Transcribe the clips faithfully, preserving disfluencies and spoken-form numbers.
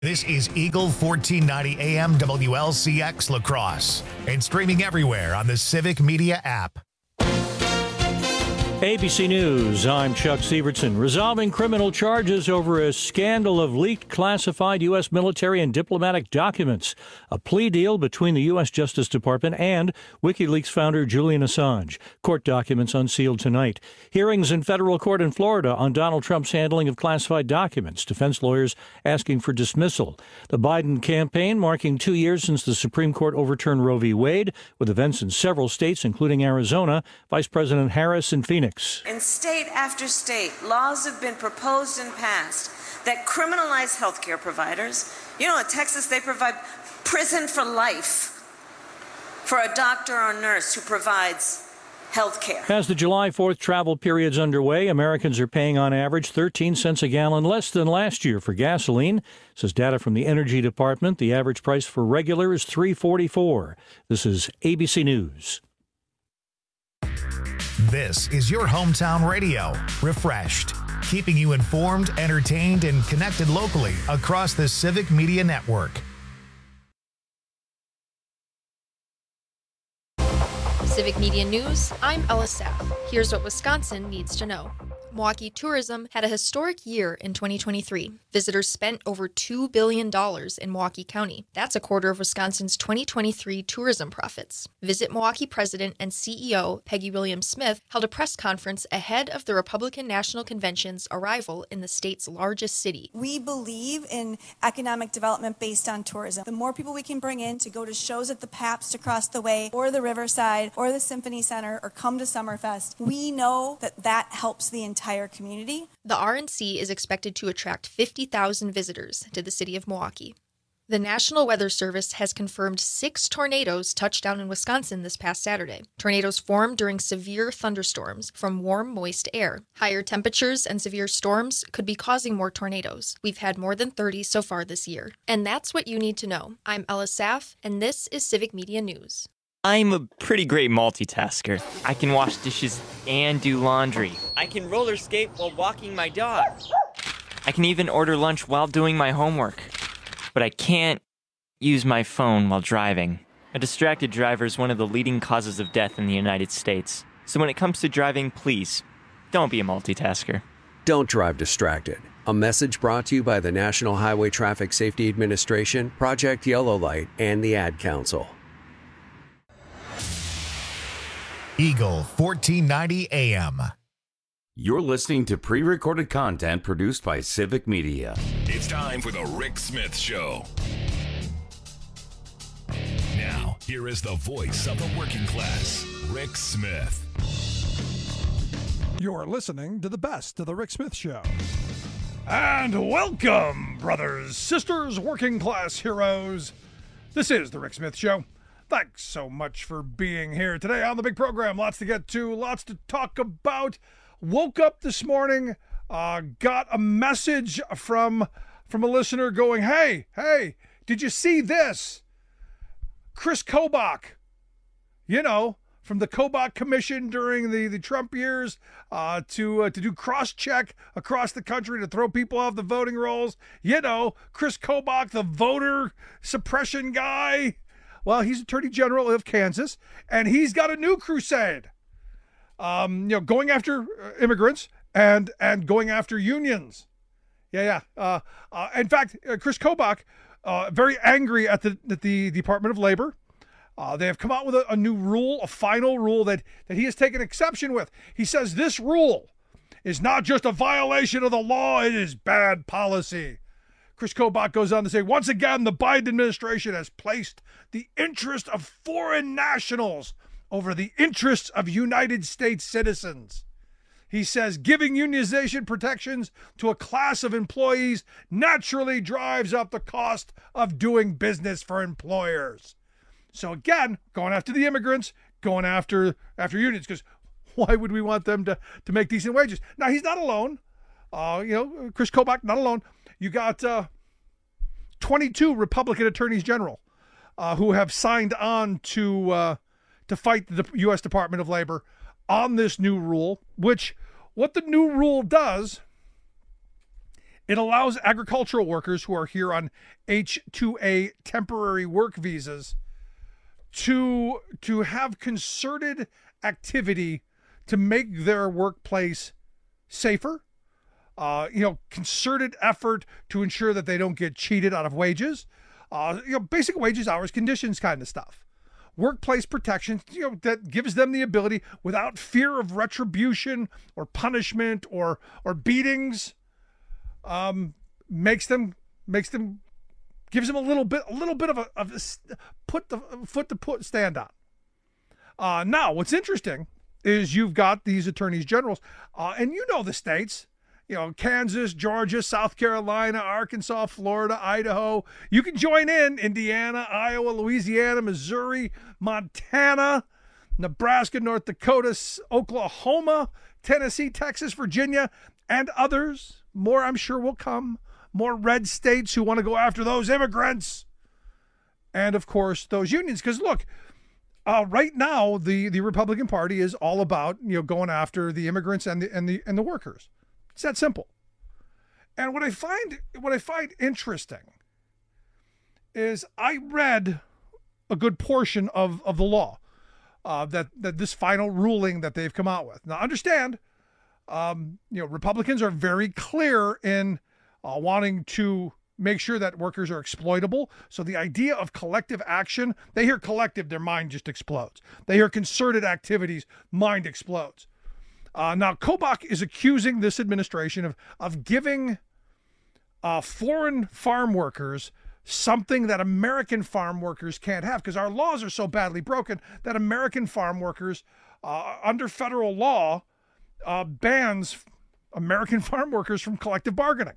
This is Eagle fourteen ninety A M W L C X La Crosse and streaming everywhere on the Civic Media app. A B C News, I'm Chuck Sievertson. Resolving criminal charges over a scandal of leaked classified U S military and diplomatic documents. A plea deal between the U S Justice Department and WikiLeaks founder Julian Assange. Court documents unsealed tonight. Hearings in federal court in Florida on Donald Trump's handling of classified documents. Defense lawyers asking for dismissal. The Biden campaign marking two years since the Supreme Court overturned Roe v. Wade, with events in several states, including Arizona. Vice President Harris in Phoenix. In state after state, laws have been proposed and passed that criminalize healthcare providers. You know, in Texas, they provide prison for life for a doctor or nurse who provides health care. As the July fourth travel period's underway, Americans are paying on average thirteen cents a gallon less than last year for gasoline. Says data from the Energy Department. The average price for regular is three forty-four. This is A B C News. This is your hometown radio, refreshed, keeping you informed, entertained, and connected locally across the Civic Media Network. Civic Media News, I'm Ella Saff. Here's what Wisconsin needs to know. Milwaukee tourism had a historic year in twenty twenty-three. Visitors spent over two billion dollars in Milwaukee County. That's a quarter of Wisconsin's twenty twenty-three tourism profits. Visit Milwaukee President and C E O Peggy Williams-Smith held a press conference ahead of the Republican National Convention's arrival in the state's largest city. We believe in economic development based on tourism. The more people we can bring in to go to shows at the Pabst across the way, or the Riverside, or the Symphony Center, or come to Summerfest, we know that that helps the entire entire community. The R N C is expected to attract fifty thousand visitors to the city of Milwaukee. The National Weather Service has confirmed six tornadoes touched down in Wisconsin this past Saturday. Tornadoes formed during severe thunderstorms from warm, moist air. Higher temperatures and severe storms could be causing more tornadoes. We've had more than thirty so far this year. And that's what you need to know. I'm Ella Saff, and this is Civic Media News. I'm a pretty great multitasker. I can wash dishes and do laundry. I can roller skate while walking my dog. I can even order lunch while doing my homework. But I can't use my phone while driving. A distracted driver is one of the leading causes of death in the United States. So when it comes to driving, please, don't be a multitasker. Don't drive distracted. A message brought to you by the National Highway Traffic Safety Administration, Project Yellow Light, and the Ad Council. Eagle fourteen ninety A M. You're listening to pre-recorded content produced by Civic Media. It's time for the Rick Smith Show. Now, here is the voice of the working class, Rick Smith. You're listening to the best of the Rick Smith Show. And welcome, brothers, sisters, working class heroes. This is the Rick Smith Show. Thanks so much for being here today on the big program. Lots to get to, lots to talk about. Woke up this morning, uh, got a message from, from a listener going, hey, hey, did you see this? Chris Kobach, you know, from the Kobach Commission during the, the Trump years uh, to, uh, to do cross-check across the country to throw people off the voting rolls. You know, Chris Kobach, the voter suppression guy. Well, he's Attorney General of Kansas, and he's got a new crusade, um, you know, going after uh, immigrants and and going after unions. Yeah, yeah. Uh, uh, in fact, uh, Chris Kobach, uh, very angry at the at the Department of Labor. Uh, they have come out with a, a new rule, a final rule that, that he has taken exception with. He says this rule is not just a violation of the law, it is bad policy. Chris Kobach goes on to say, once again, the Biden administration has placed the interest of foreign nationals over the interests of United States citizens. He says giving unionization protections to a class of employees naturally drives up the cost of doing business for employers. So again, going after the immigrants, going after after unions, because why would we want them to, to make decent wages? Now, he's not alone. Uh, you know, Chris Kobach, not alone. You got uh, twenty-two Republican attorneys general uh, who have signed on to uh, to fight the U S Department of Labor on this new rule, which what the new rule does It allows agricultural workers who are here on H two A temporary work visas to, to have concerted activity to make their workplace safer. Uh, you know, concerted effort to ensure that they don't get cheated out of wages. Uh, you know, basic wages, hours, conditions kind of stuff. Workplace protection, you know, that gives them the ability without fear of retribution or punishment or or beatings. Um, makes them makes them gives them a little bit a little bit of a, of a put the foot to put stand on. Uh, now, what's interesting is you've got these attorneys generals, uh, and you know the states. You know, Kansas, Georgia, South Carolina, Arkansas, Florida, Idaho. You can join in Indiana, Iowa, Louisiana, Missouri, Montana, Nebraska, North Dakota, Oklahoma, Tennessee, Texas, Virginia, and others. More, I'm sure, will come. More red states who want to go after those immigrants. And, of course, those unions. Because, look, uh, right now, the, the Republican Party is all about, you know, going after the immigrants and the and the and the workers. It's that simple. And what I find what I find interesting is I read a good portion of, of the law, uh, that, that this final ruling that they've come out with. Now, understand, um, you know, Republicans are very clear in uh, wanting to make sure that workers are exploitable. So the idea of collective action, they hear collective, their mind just explodes. They hear concerted activities, mind explodes. Uh, now, Kobach is accusing this administration of, of giving uh, foreign farm workers something that American farm workers can't have, because our laws are so badly broken that American farm workers, uh, under federal law, uh, bans American farm workers from collective bargaining.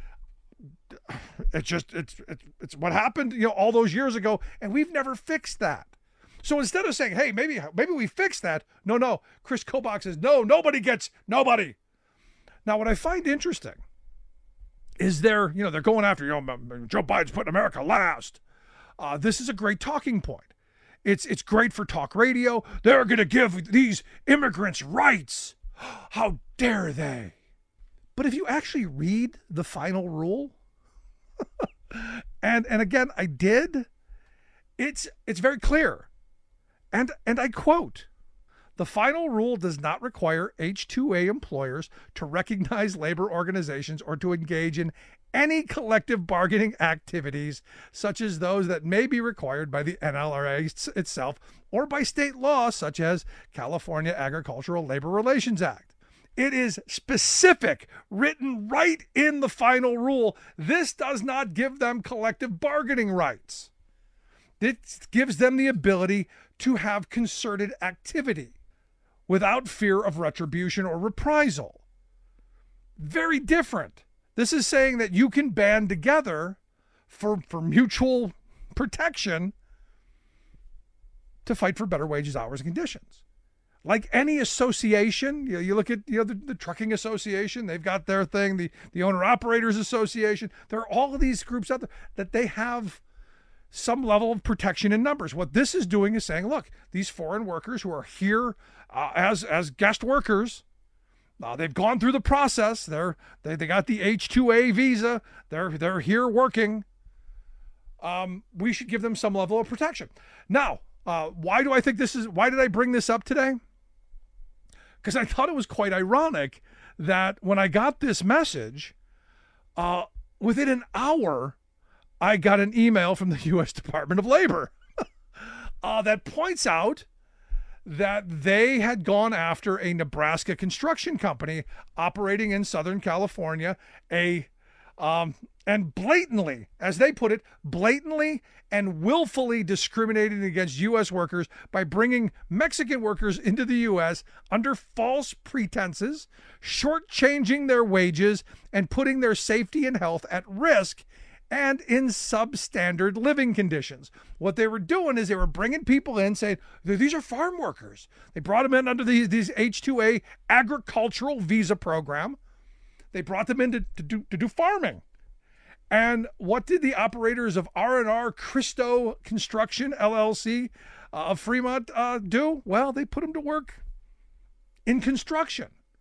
It's just, it's, it's, it's what happened, you know, all those years ago, and we've never fixed that. So instead of saying, hey, maybe maybe we fix that, no, no, Chris Kobach says, no, nobody gets, nobody. Now, what I find interesting is they're, you know, they're going after, you know, Joe Biden's putting America last. Uh, this is a great talking point. It's, it's great for talk radio. They're going to give these immigrants rights. How dare they? But if you actually read the final rule, and and again, I did, it's it's very clear. And and I quote, the final rule does not require H two A employers to recognize labor organizations or to engage in any collective bargaining activities, such as those that may be required by the N L R A itself or by state law, such as California Agricultural Labor Relations Act. It is specific, written right in the final rule. This does not give them collective bargaining rights. It gives them the ability to have concerted activity without fear of retribution or reprisal. Very different. This is saying that you can band together for, for mutual protection to fight for better wages, hours, and conditions. Like any association, you know, you look at you know the, the trucking association, they've got their thing, the, the owner-operators association. There are all of these groups out there that they have some level of protection in numbers. What this is doing is saying, look, these foreign workers who are here uh, as as guest workers, uh, they've gone through the process. They're they, they got the H two A visa. They're they're here working. Um, we should give them some level of protection. Now, uh, why do I think this is? Why did I bring this up today? Because I thought it was quite ironic that when I got this message, uh, within an hour, I got an email from the U S Department of Labor uh, that points out that they had gone after a Nebraska construction company operating in Southern California, a um, and blatantly, as they put it, blatantly and willfully discriminating against U S workers by bringing Mexican workers into the U S under false pretenses, shortchanging their wages, and putting their safety and health at risk, and in substandard living conditions. What they were doing is they were bringing people in saying, these are farm workers. They brought them in under these, these H two A agricultural visa program. They brought them in to, to, do, to do farming. And what did the operators of R and R Cristo Construction, L L C, uh, of Fremont uh, do? Well, they put them to work in construction.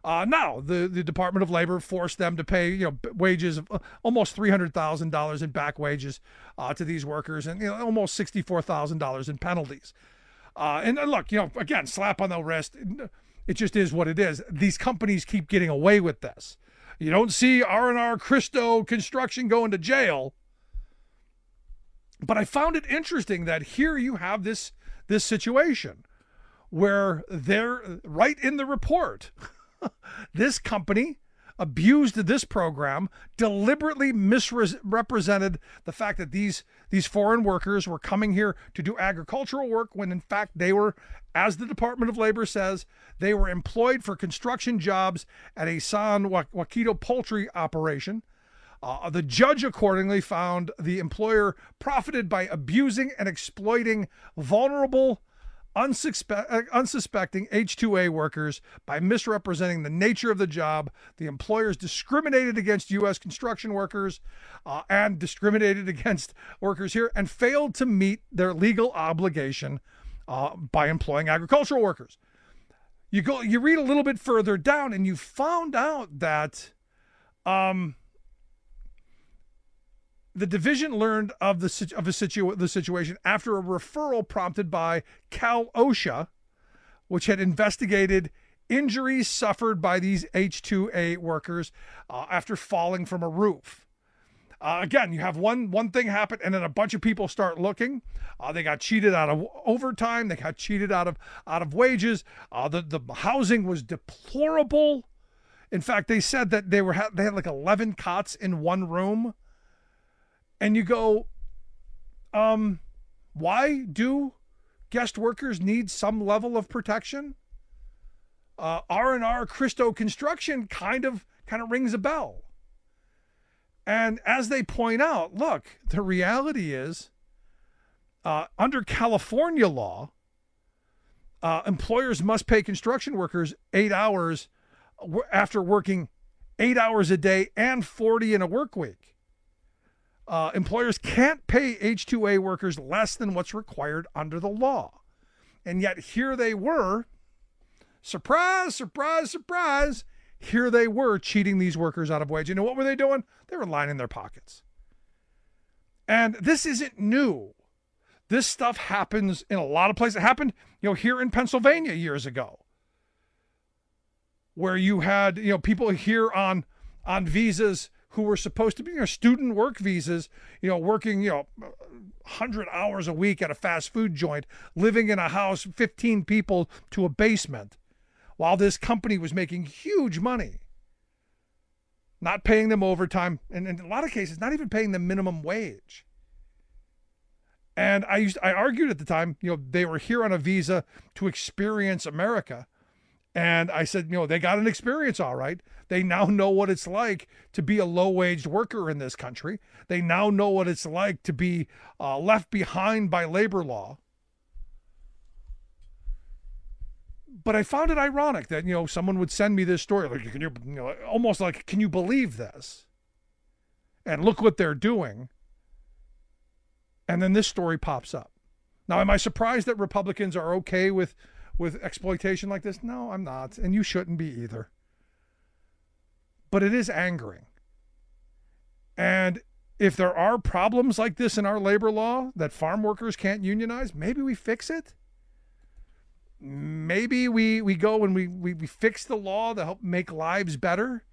Uh, now, the, the Department of Labor forced them to pay, you know, wages of almost three hundred thousand dollars in back wages uh, to these workers, and you know, almost sixty-four thousand dollars in penalties. Uh, and look, you know, again, slap on the wrist. It just is what it is. These companies keep getting away with this. You don't see R and R Christo Construction going to jail. But I found it interesting that here you have this this situation where they're right in the report. This company abused this program, deliberately misrepresented the fact that these, these foreign workers were coming here to do agricultural work when in fact they were, as the Department of Labor says, they were employed for construction jobs at a San Joaquito poultry operation. Uh, the judge accordingly found the employer profited by abusing and exploiting vulnerable, unsuspe- unsuspecting H two A workers by misrepresenting the nature of the job. The employers discriminated against U S construction workers uh, and discriminated against workers here and failed to meet their legal obligation uh, by employing agricultural workers. You go, you read a little bit further down and you found out that um, the division learned of the of a situ, the situation after a referral prompted by Cal OSHA, which had investigated injuries suffered by these H two A workers uh, after falling from a roof. Uh, again, you have one one thing happen, and then a bunch of people start looking. Uh, they got cheated out of overtime. They got cheated out of out of wages. Uh, the the housing was deplorable. In fact, they said that they were they had like eleven cots in one room. And you go, um, why do guest workers need some level of protection? Uh, R and R Christo Construction kind of kind of rings a bell. And as they point out, look, the reality is, uh, under California law, uh, employers must pay construction workers eight hours after working eight hours a day and forty in a work week. Uh, employers can't pay H two A workers less than what's required under the law. And yet here they were, surprise, surprise, surprise, here they were cheating these workers out of wage. You know what were they doing? They were lining their pockets. And this isn't new. This stuff happens in a lot of places. It happened, you know, here in Pennsylvania years ago, where you had, you know, people here on, on visas who were supposed to be, you know, student work visas, you know, working, you know, one hundred hours a week at a fast food joint, living in a house, fifteen people to a basement, while this company was making huge money, not paying them overtime, and in a lot of cases, not even paying them minimum wage. And I used, I argued at the time, you know, they were here on a visa to experience America. And I said, you know, they got an experience, all right. They now know what it's like to be a low-waged worker in this country. They now know what it's like to be uh, left behind by labor law. But I found it ironic that, you know, someone would send me this story, like, can you, you know, almost like, can you believe this? And look what they're doing. And then this story pops up. Now, am I surprised that Republicans are okay with with exploitation like this? No, I'm not. And you shouldn't be either. But it is angering. And if there are problems like this in our labor law that farm workers can't unionize, maybe we fix it. Maybe we, we go and we, we, we fix the law to help make lives better.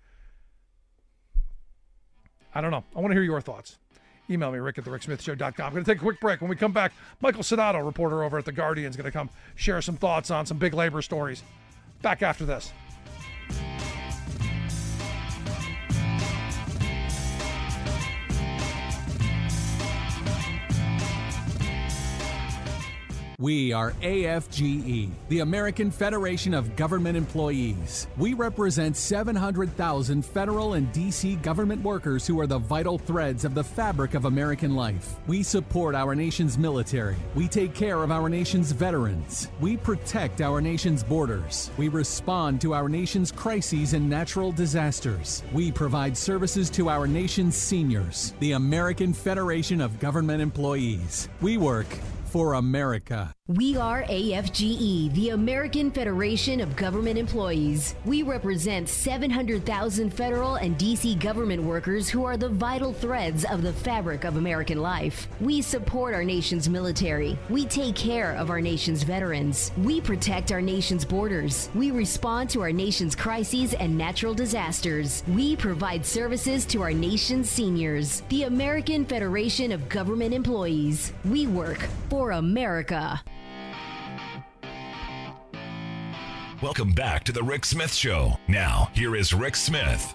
I don't know. I want to hear your thoughts. Email me, rick at the rick smith show dot com. I'm going to take a quick break. When we come back, Michael Sonato, reporter over at The Guardian, is going to come share some thoughts on some big labor stories. Back after this. We are A F G E, the American Federation of Government Employees. We represent seven hundred thousand federal and D C government workers who are the vital threads of the fabric of American life. We support our nation's military. We take care of our nation's veterans. We protect our nation's borders. We respond to our nation's crises and natural disasters. We provide services to our nation's seniors. The American Federation of Government Employees. We work for America. We are A F G E, the American Federation of Government Employees. We represent seven hundred thousand federal and D C government workers who are the vital threads of the fabric of American life. We support our nation's military. We take care of our nation's veterans. We protect our nation's borders. We respond to our nation's crises and natural disasters. We provide services to our nation's seniors. The American Federation of Government Employees. We work for America. Welcome back to the Rick Smith Show. Now, here is Rick Smith.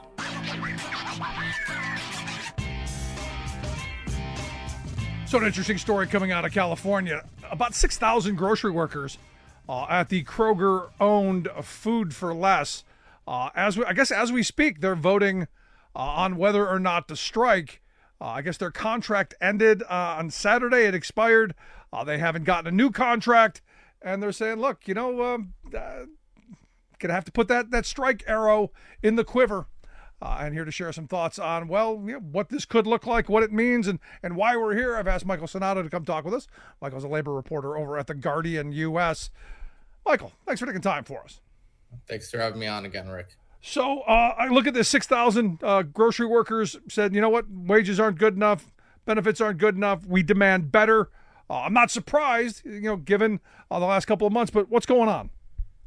So an interesting story coming out of California. About six thousand grocery workers uh, at the Kroger-owned Food for Less. Uh, as we, I guess as we speak, they're voting uh, on whether or not to strike. Uh, I guess their contract ended uh, on Saturday. It expired. Uh, they haven't gotten a new contract. And they're saying, look, you know, um, uh, going to have to put that, that strike arrow in the quiver. Uh, and here to share some thoughts on, well, you know, what this could look like, what it means, and, and why we're here. I've asked Michael Sonato to come talk with us. Michael's a labor reporter over at the Guardian U S. Michael, thanks for taking time for us. Thanks for having me on again, Rick. So uh, I look at this six thousand uh, grocery workers said, you know what, wages aren't good enough, benefits aren't good enough, we demand better. Uh, I'm not surprised, you know, given uh, the last couple of months, but what's going on?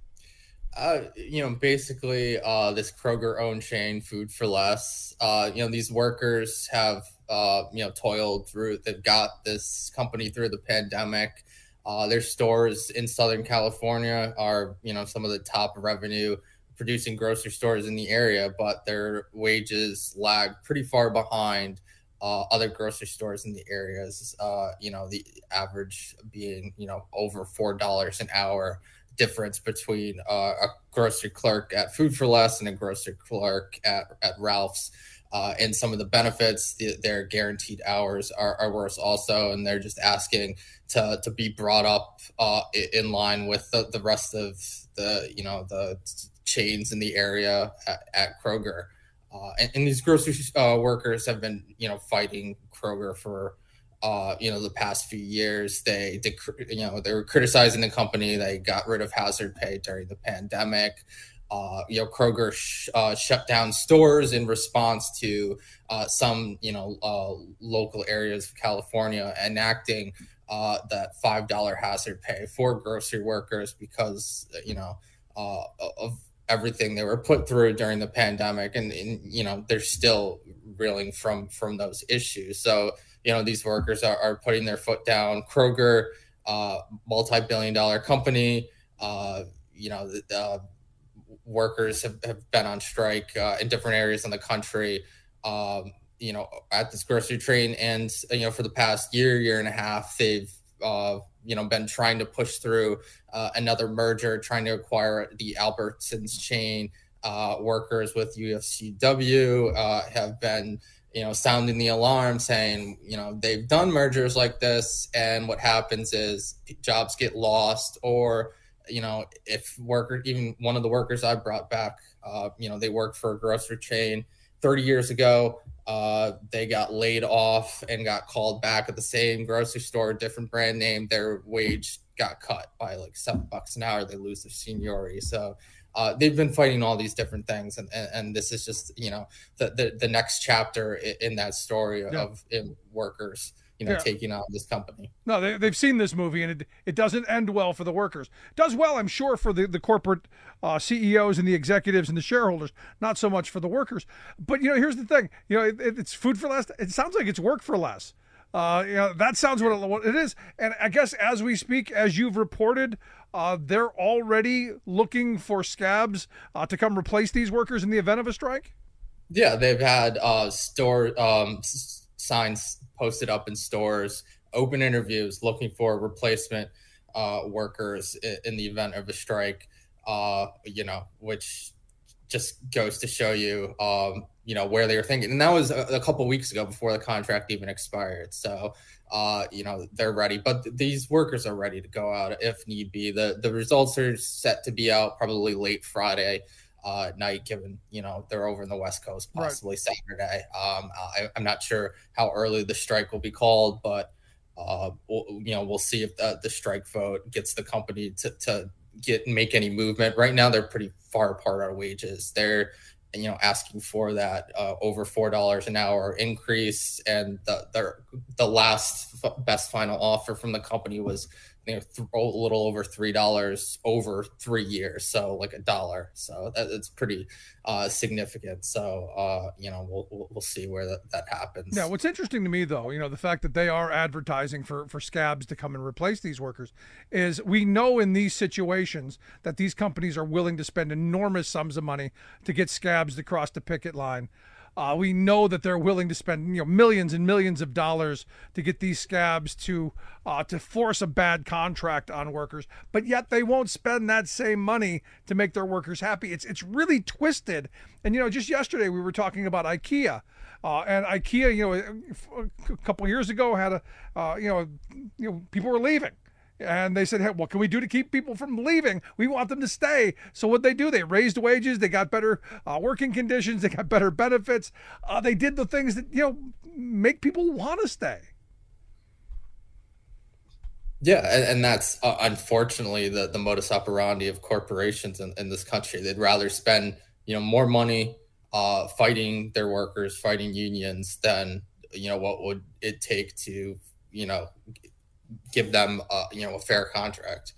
Uh, you know, basically, uh, this Kroger-owned chain, Food for Less, uh, you know, these workers have, uh, you know, toiled through, they've got this company through the pandemic. Uh, their stores in Southern California are, you know, some of the top revenue producing grocery stores in the area, but their wages lag pretty far behind uh, other grocery stores in the areas, uh, you know, the average being, you know, over four dollars an hour difference between uh, a grocery clerk at Food for Less and a grocery clerk at, at Ralph's. Uh, and some of the benefits, the, their guaranteed hours are, are worse also. And they're just asking to, to be brought up uh, in line with the, the rest of the, you know, the chains in the area at, at Kroger. Uh, and, and these grocery uh, workers have been, you know, fighting Kroger for, uh, you know, the past few years. They, they, you know, they were criticizing the company. They got rid of hazard pay during the pandemic. Uh, you know, Kroger sh- uh, shut down stores in response to uh, some, you know, uh, local areas of California enacting uh, that five dollars hazard pay for grocery workers because, you know, uh, of everything they were put through during the pandemic. And, and, you know, they're still reeling from from those issues. So, you know, these workers are, are putting their foot down. Kroger, uh, multi-billion dollar company, uh, you know, uh, workers have, have been on strike uh, in different areas in the country, um, you know, at this grocery train. And, you know, for the past year, year and a half, they've, uh, you know, been trying to push through uh, another merger, trying to acquire the Albertsons chain. Uh, workers with U F C W uh, have been, you know, sounding the alarm, saying, you know, they've done mergers like this. And what happens is jobs get lost, or, you know, if worker, even one of the workers I brought back, uh, you know, they worked for a grocery chain thirty years ago. Uh, they got laid off and got called back at the same grocery store, different brand name. Their wage got cut by like seven bucks an hour. They lose their seniority. So uh, they've been fighting all these different things. And, and, and this is just, you know, the, the, the next chapter in, in that story Yeah. of in workers, you know, Yeah. taking on this company. No, they, they've seen this movie, and it, it doesn't end well for the workers. Does well, I'm sure, for the, the corporate uh, C E Os and the executives and the shareholders, not so much for the workers. But, you know, here's the thing. You know, it, it's food for less. It sounds like it's work for less. Uh, you know, that sounds what it, what it is. And I guess as we speak, as you've reported, uh, they're already looking for scabs uh, to come replace these workers in the event of a strike? Yeah, they've had uh, store um, s- signs posted up in stores, open interviews looking for replacement uh, workers in, in the event of a strike, uh, you know, which just goes to show you, um, you know, where they were thinking. And that was a, a couple of weeks ago before the contract even expired. So, uh, you know, they're ready. But th- these workers are ready to go out if need be. The, the results are set to be out probably late Friday uh, night, given, you know, they're over in the West Coast, possibly right. Saturday. Um, I, I'm not sure how early the strike will be called, but, Uh, we'll, you know, we'll see if the, the strike vote gets the company to, to get make any movement. Right now, they're pretty far apart on wages. They're, you know, asking for that uh, over four dollars an hour increase, and the the the last f- best final offer from the company was, you know, th- a little over three dollars over three years, so like a dollar. So that, it's pretty uh, significant. So uh, you know, we'll, we'll we'll see where that, that happens. Yeah, what's interesting to me though, you know, the fact that they are advertising for for scabs to come and replace these workers, is we know in these situations that these companies are willing to spend enormous sums of money to get scabs to cross the picket line. Uh, we know that they're willing to spend, you know, millions and millions of dollars to get these scabs to uh, to force a bad contract on workers, but yet they won't spend that same money to make their workers happy. It's it's really twisted. And you know, just yesterday we were talking about IKEA, uh, and IKEA, you know, a couple of years ago had a, uh, you know, you know, people were leaving. And they said, hey, what can we do to keep people from leaving? We want them to stay. So what they do, they raised wages, they got better uh, working conditions, they got better benefits. Uh, they did the things that, you know, make people want to stay. Yeah, and, and that's uh, unfortunately the, the modus operandi of corporations in, in this country. They'd rather spend, you know, more money uh, fighting their workers, fighting unions, than, you know, what would it take to, you know, give them, uh, you know, a fair contract.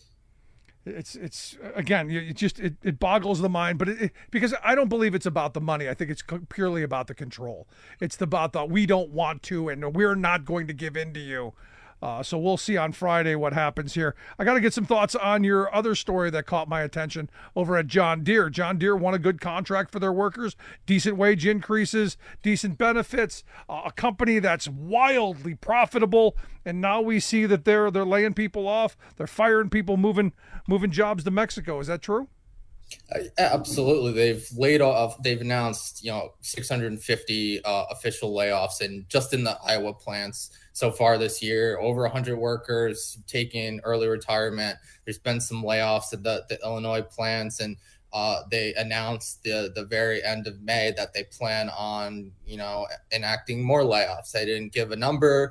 It's it's again, it just it, it boggles the mind, but it, it, because I don't believe it's about the money. I think it's purely about the control. It's about the we don't want to, and we're not going to give in to you. Uh, so we'll see on Friday what happens here. I got to get some thoughts on your other story that caught my attention over at John Deere. John Deere won a good contract for their workers, decent wage increases, decent benefits, uh, a company that's wildly profitable. And now we see that they're they're laying people off. They're firing people, moving moving jobs to Mexico. Is that true? Uh, absolutely. They've laid off, they've announced, you know, six hundred fifty uh, official layoffs, and just in the Iowa plants so far this year, over one hundred workers taking early retirement. There's been some layoffs at the, the Illinois plants, and uh, they announced the the very end of May that they plan on, you know, enacting more layoffs. They didn't give a number,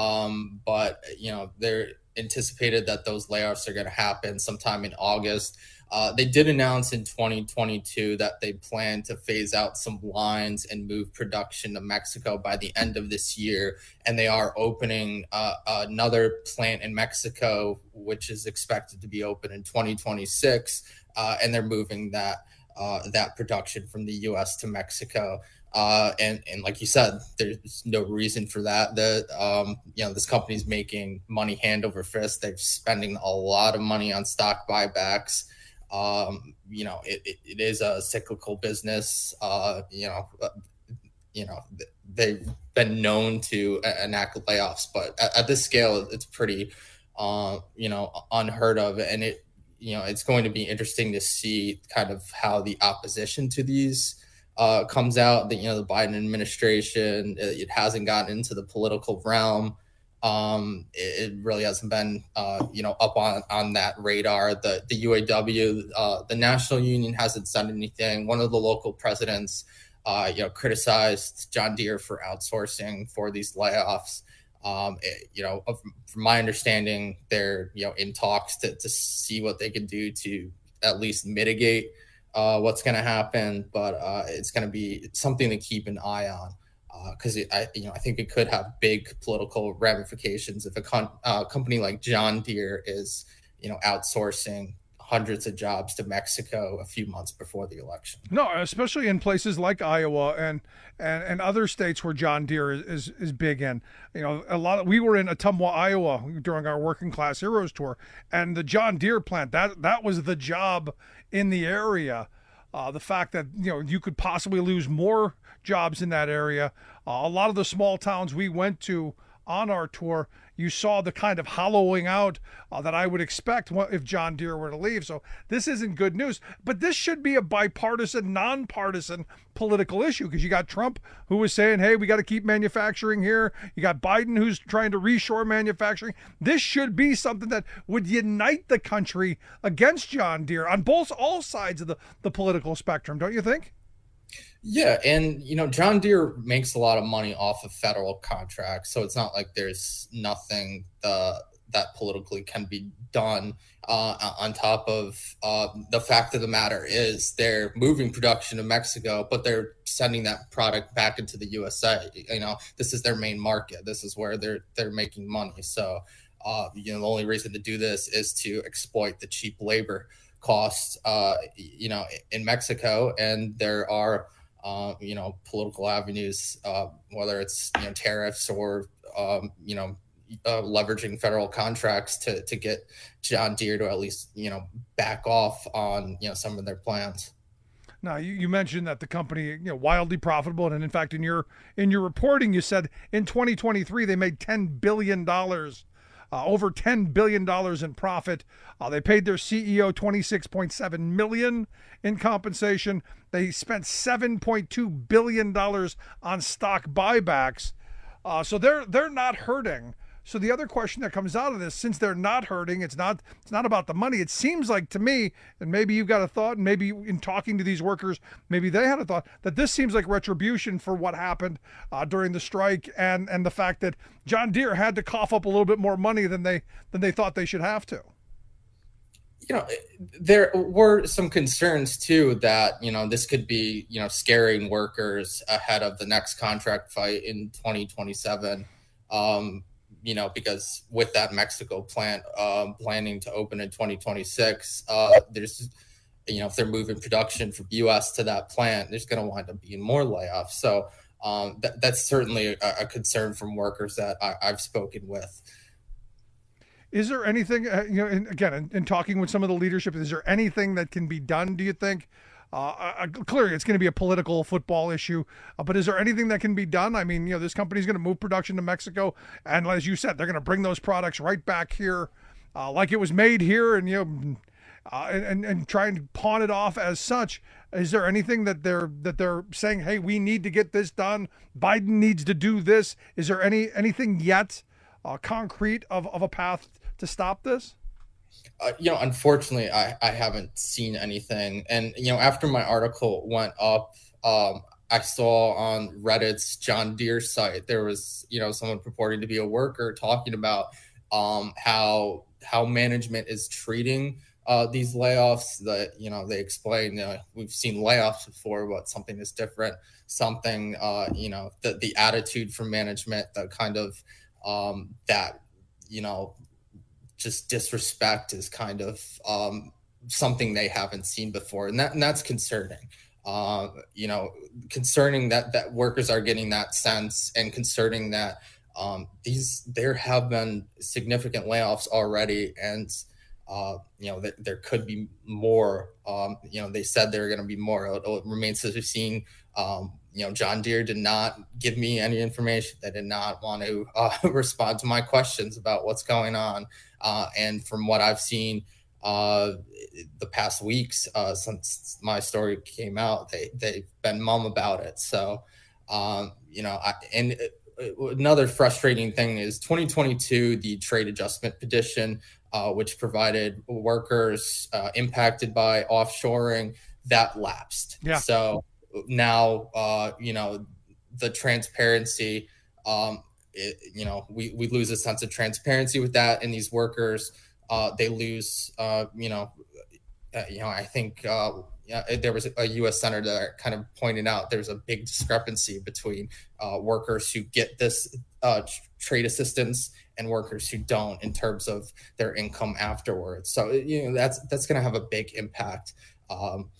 um, but, you know, they're anticipated that those layoffs are going to happen sometime in August. Uh, they did announce in twenty twenty-two that they plan to phase out some lines and move production to Mexico by the end of this year. And they are opening uh, another plant in Mexico, which is expected to be open in twenty twenty-six. Uh, and they're moving that uh, that production from the U S to Mexico. Uh, and, and like you said, there's no reason for that. The, um, you know, this company's making money hand over fist. They're spending a lot of money on stock buybacks. Um, you know, it, it, it is a cyclical business. Uh, you know, uh, you know, they've been known to enact layoffs, but at, at this scale, it's pretty, uh, you know, unheard of. And it, you know, it's going to be interesting to see kind of how the opposition to these uh, comes out. That, you know, the Biden administration, it hasn't gotten into the political realm. Um, it, it really hasn't been, uh, you know, up on, on that radar. The the U A W, uh, the national union hasn't said anything. One of the local presidents, uh, you know, criticized John Deere for outsourcing for these layoffs. Um, it, you know, from my understanding, they're, you know, in talks to, to see what they can do to at least mitigate uh, what's going to happen. But uh, it's going to be something to keep an eye on. Because uh, I, you know, I think it could have big political ramifications if a con- uh, company like John Deere is, you know, outsourcing hundreds of jobs to Mexico a few months before the election. No, especially in places like Iowa and and, and other states where John Deere is, is is big in. You know, a lot of, we were in Ottumwa, Iowa during our Working Class Heroes tour, and the John Deere plant, that that was the job in the area. Uh, the fact that, you know, you could possibly lose more jobs in that area. Uh, a lot of the small towns we went to on our tour, you saw the kind of hollowing out uh, that I would expect if John Deere were to leave. So this isn't good news, but this should be a bipartisan, nonpartisan political issue, because you got Trump, who was saying, hey, we got to keep manufacturing here. You got Biden, who's trying to reshore manufacturing. This should be something that would unite the country against John Deere on both all sides of the, the political spectrum, don't you think? Yeah, and you know, John Deere makes a lot of money off of federal contracts, so it's not like there's nothing uh, that politically can be done. Uh, on top of uh, the fact of the matter is, they're moving production to Mexico, but they're sending that product back into the U S A. You know, this is their main market. This is where they're they're making money. So, uh, you know, the only reason to do this is to exploit the cheap labor costs, uh, you know, in Mexico, and there are. Uh, you know, political avenues, uh, whether it's, you know, tariffs or, um, you know, uh, leveraging federal contracts to, to get John Deere to at least, you know, back off on, you know, some of their plans. Now, you, you mentioned that the company, you know, wildly profitable. And in fact, in your in your reporting, you said in twenty twenty-three, they made ten billion dollars, uh, over ten billion dollars in profit. Uh, they paid their C E O twenty-six point seven million dollars in compensation. They spent seven point two billion dollars on stock buybacks. Uh, so they're they're not hurting. So the other question that comes out of this, since they're not hurting, it's not it's not about the money. It seems like to me, and maybe you've got a thought, and maybe in talking to these workers, maybe they had a thought, that this seems like retribution for what happened uh, during the strike, and and the fact that John Deere had to cough up a little bit more money than they than they thought they should have to. You know, there were some concerns too that, you know, this could be, you know, scaring workers ahead of the next contract fight in twenty twenty-seven. Um, you know, because with that Mexico plant um, planning to open in twenty twenty-six, uh, there's, you know, if they're moving production from U S to that plant, there's going to wind up being more layoffs. So um, th- that's certainly a, a concern from workers that I- I've spoken with. Is there anything, uh, you know, in, again, in, in talking with some of the leadership, is there anything that can be done, do you think? Uh, uh, clearly, it's going to be a political football issue, uh, but is there anything that can be done? I mean, you know, this company's going to move production to Mexico, and as you said, they're going to bring those products right back here, uh, like it was made here, and you know, uh, and, and and try and pawn it off as such. Is there anything that they're that they're saying, hey, we need to get this done? Biden needs to do this. Is there any anything yet uh, concrete of of a path to stop this? Uh, you know, unfortunately, I, I haven't seen anything. And, you know, after my article went up, um, I saw on Reddit's John Deere site, there was, you know, someone purporting to be a worker talking about um, how how management is treating uh, these layoffs. That, you know, they explain, you know, we've seen layoffs before, but something is different. Something, uh, you know, the, the attitude from management, the kind of um, that, you know, just disrespect is kind of um, something they haven't seen before. And that and that's concerning, uh, you know, concerning that that workers are getting that sense, and concerning that um, these there have been significant layoffs already. And, uh, you know, th- there could be more. Um, you know, they said there are going to be more. It, it remains to be seen. Um, you know, John Deere did not give me any information. They did not want to uh, respond to my questions about what's going on. Uh, and from what I've seen uh, the past weeks uh, since my story came out, they, they've been mum about it. So, um, you know, I, and another frustrating thing is twenty twenty-two, the trade adjustment petition, uh, which provided workers uh, impacted by offshoring, that lapsed. Yeah. So now, uh, you know, the transparency, um, it, you know, we, we lose a sense of transparency with that. And these workers, uh, they lose, uh, you know, uh, you know, I think uh, yeah, there was a U S senator that kind of pointed out there's a big discrepancy between uh, workers who get this uh, trade assistance and workers who don't in terms of their income afterwards. So, you know, that's that's going to have a big impact. Um,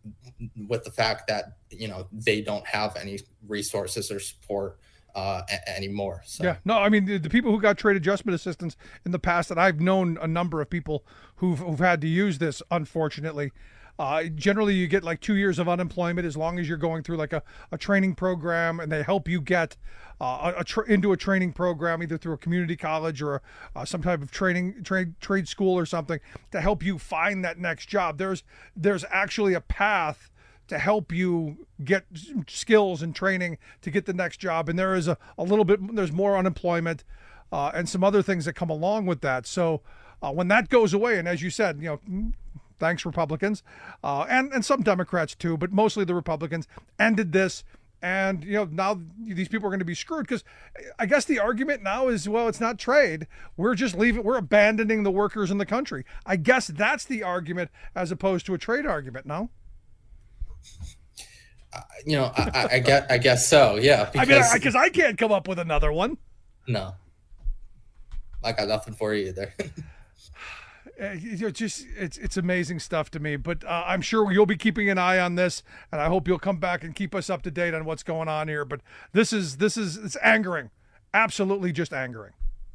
with the fact that, you know, they don't have any resources or support uh, a- anymore. So. Yeah, no, I mean, the, the people who got trade adjustment assistance in the past, and I've known a number of people who've, who've had to use this, unfortunately. Uh, generally, you get like two years of unemployment as long as you're going through like a, a training program, and they help you get uh, a, a tra- into a training program, either through a community college or uh, some type of training trade trade school or something, to help you find that next job. There's there's actually a path to help you get skills and training to get the next job. And there is a, a little bit, there's more unemployment uh, and some other things that come along with that. So uh, when that goes away, and as you said, you know, thanks Republicans, uh, and, and some Democrats too, but mostly the Republicans, ended this. And, you know, now these people are going to be screwed because I guess the argument now is, well, it's not trade. We're just leaving. We're abandoning the workers in the country. I guess that's the argument as opposed to a trade argument. No? Uh, you know, I, I, guess, I guess so. Yeah. Because, I mean, because I, I can't come up with another one. No. I got nothing for you either. It's just it's it's amazing stuff to me, but uh, I'm sure you'll be keeping an eye on this, and I hope you'll come back and keep us up to date on what's going on here. But this is this is it's angering, absolutely just angering.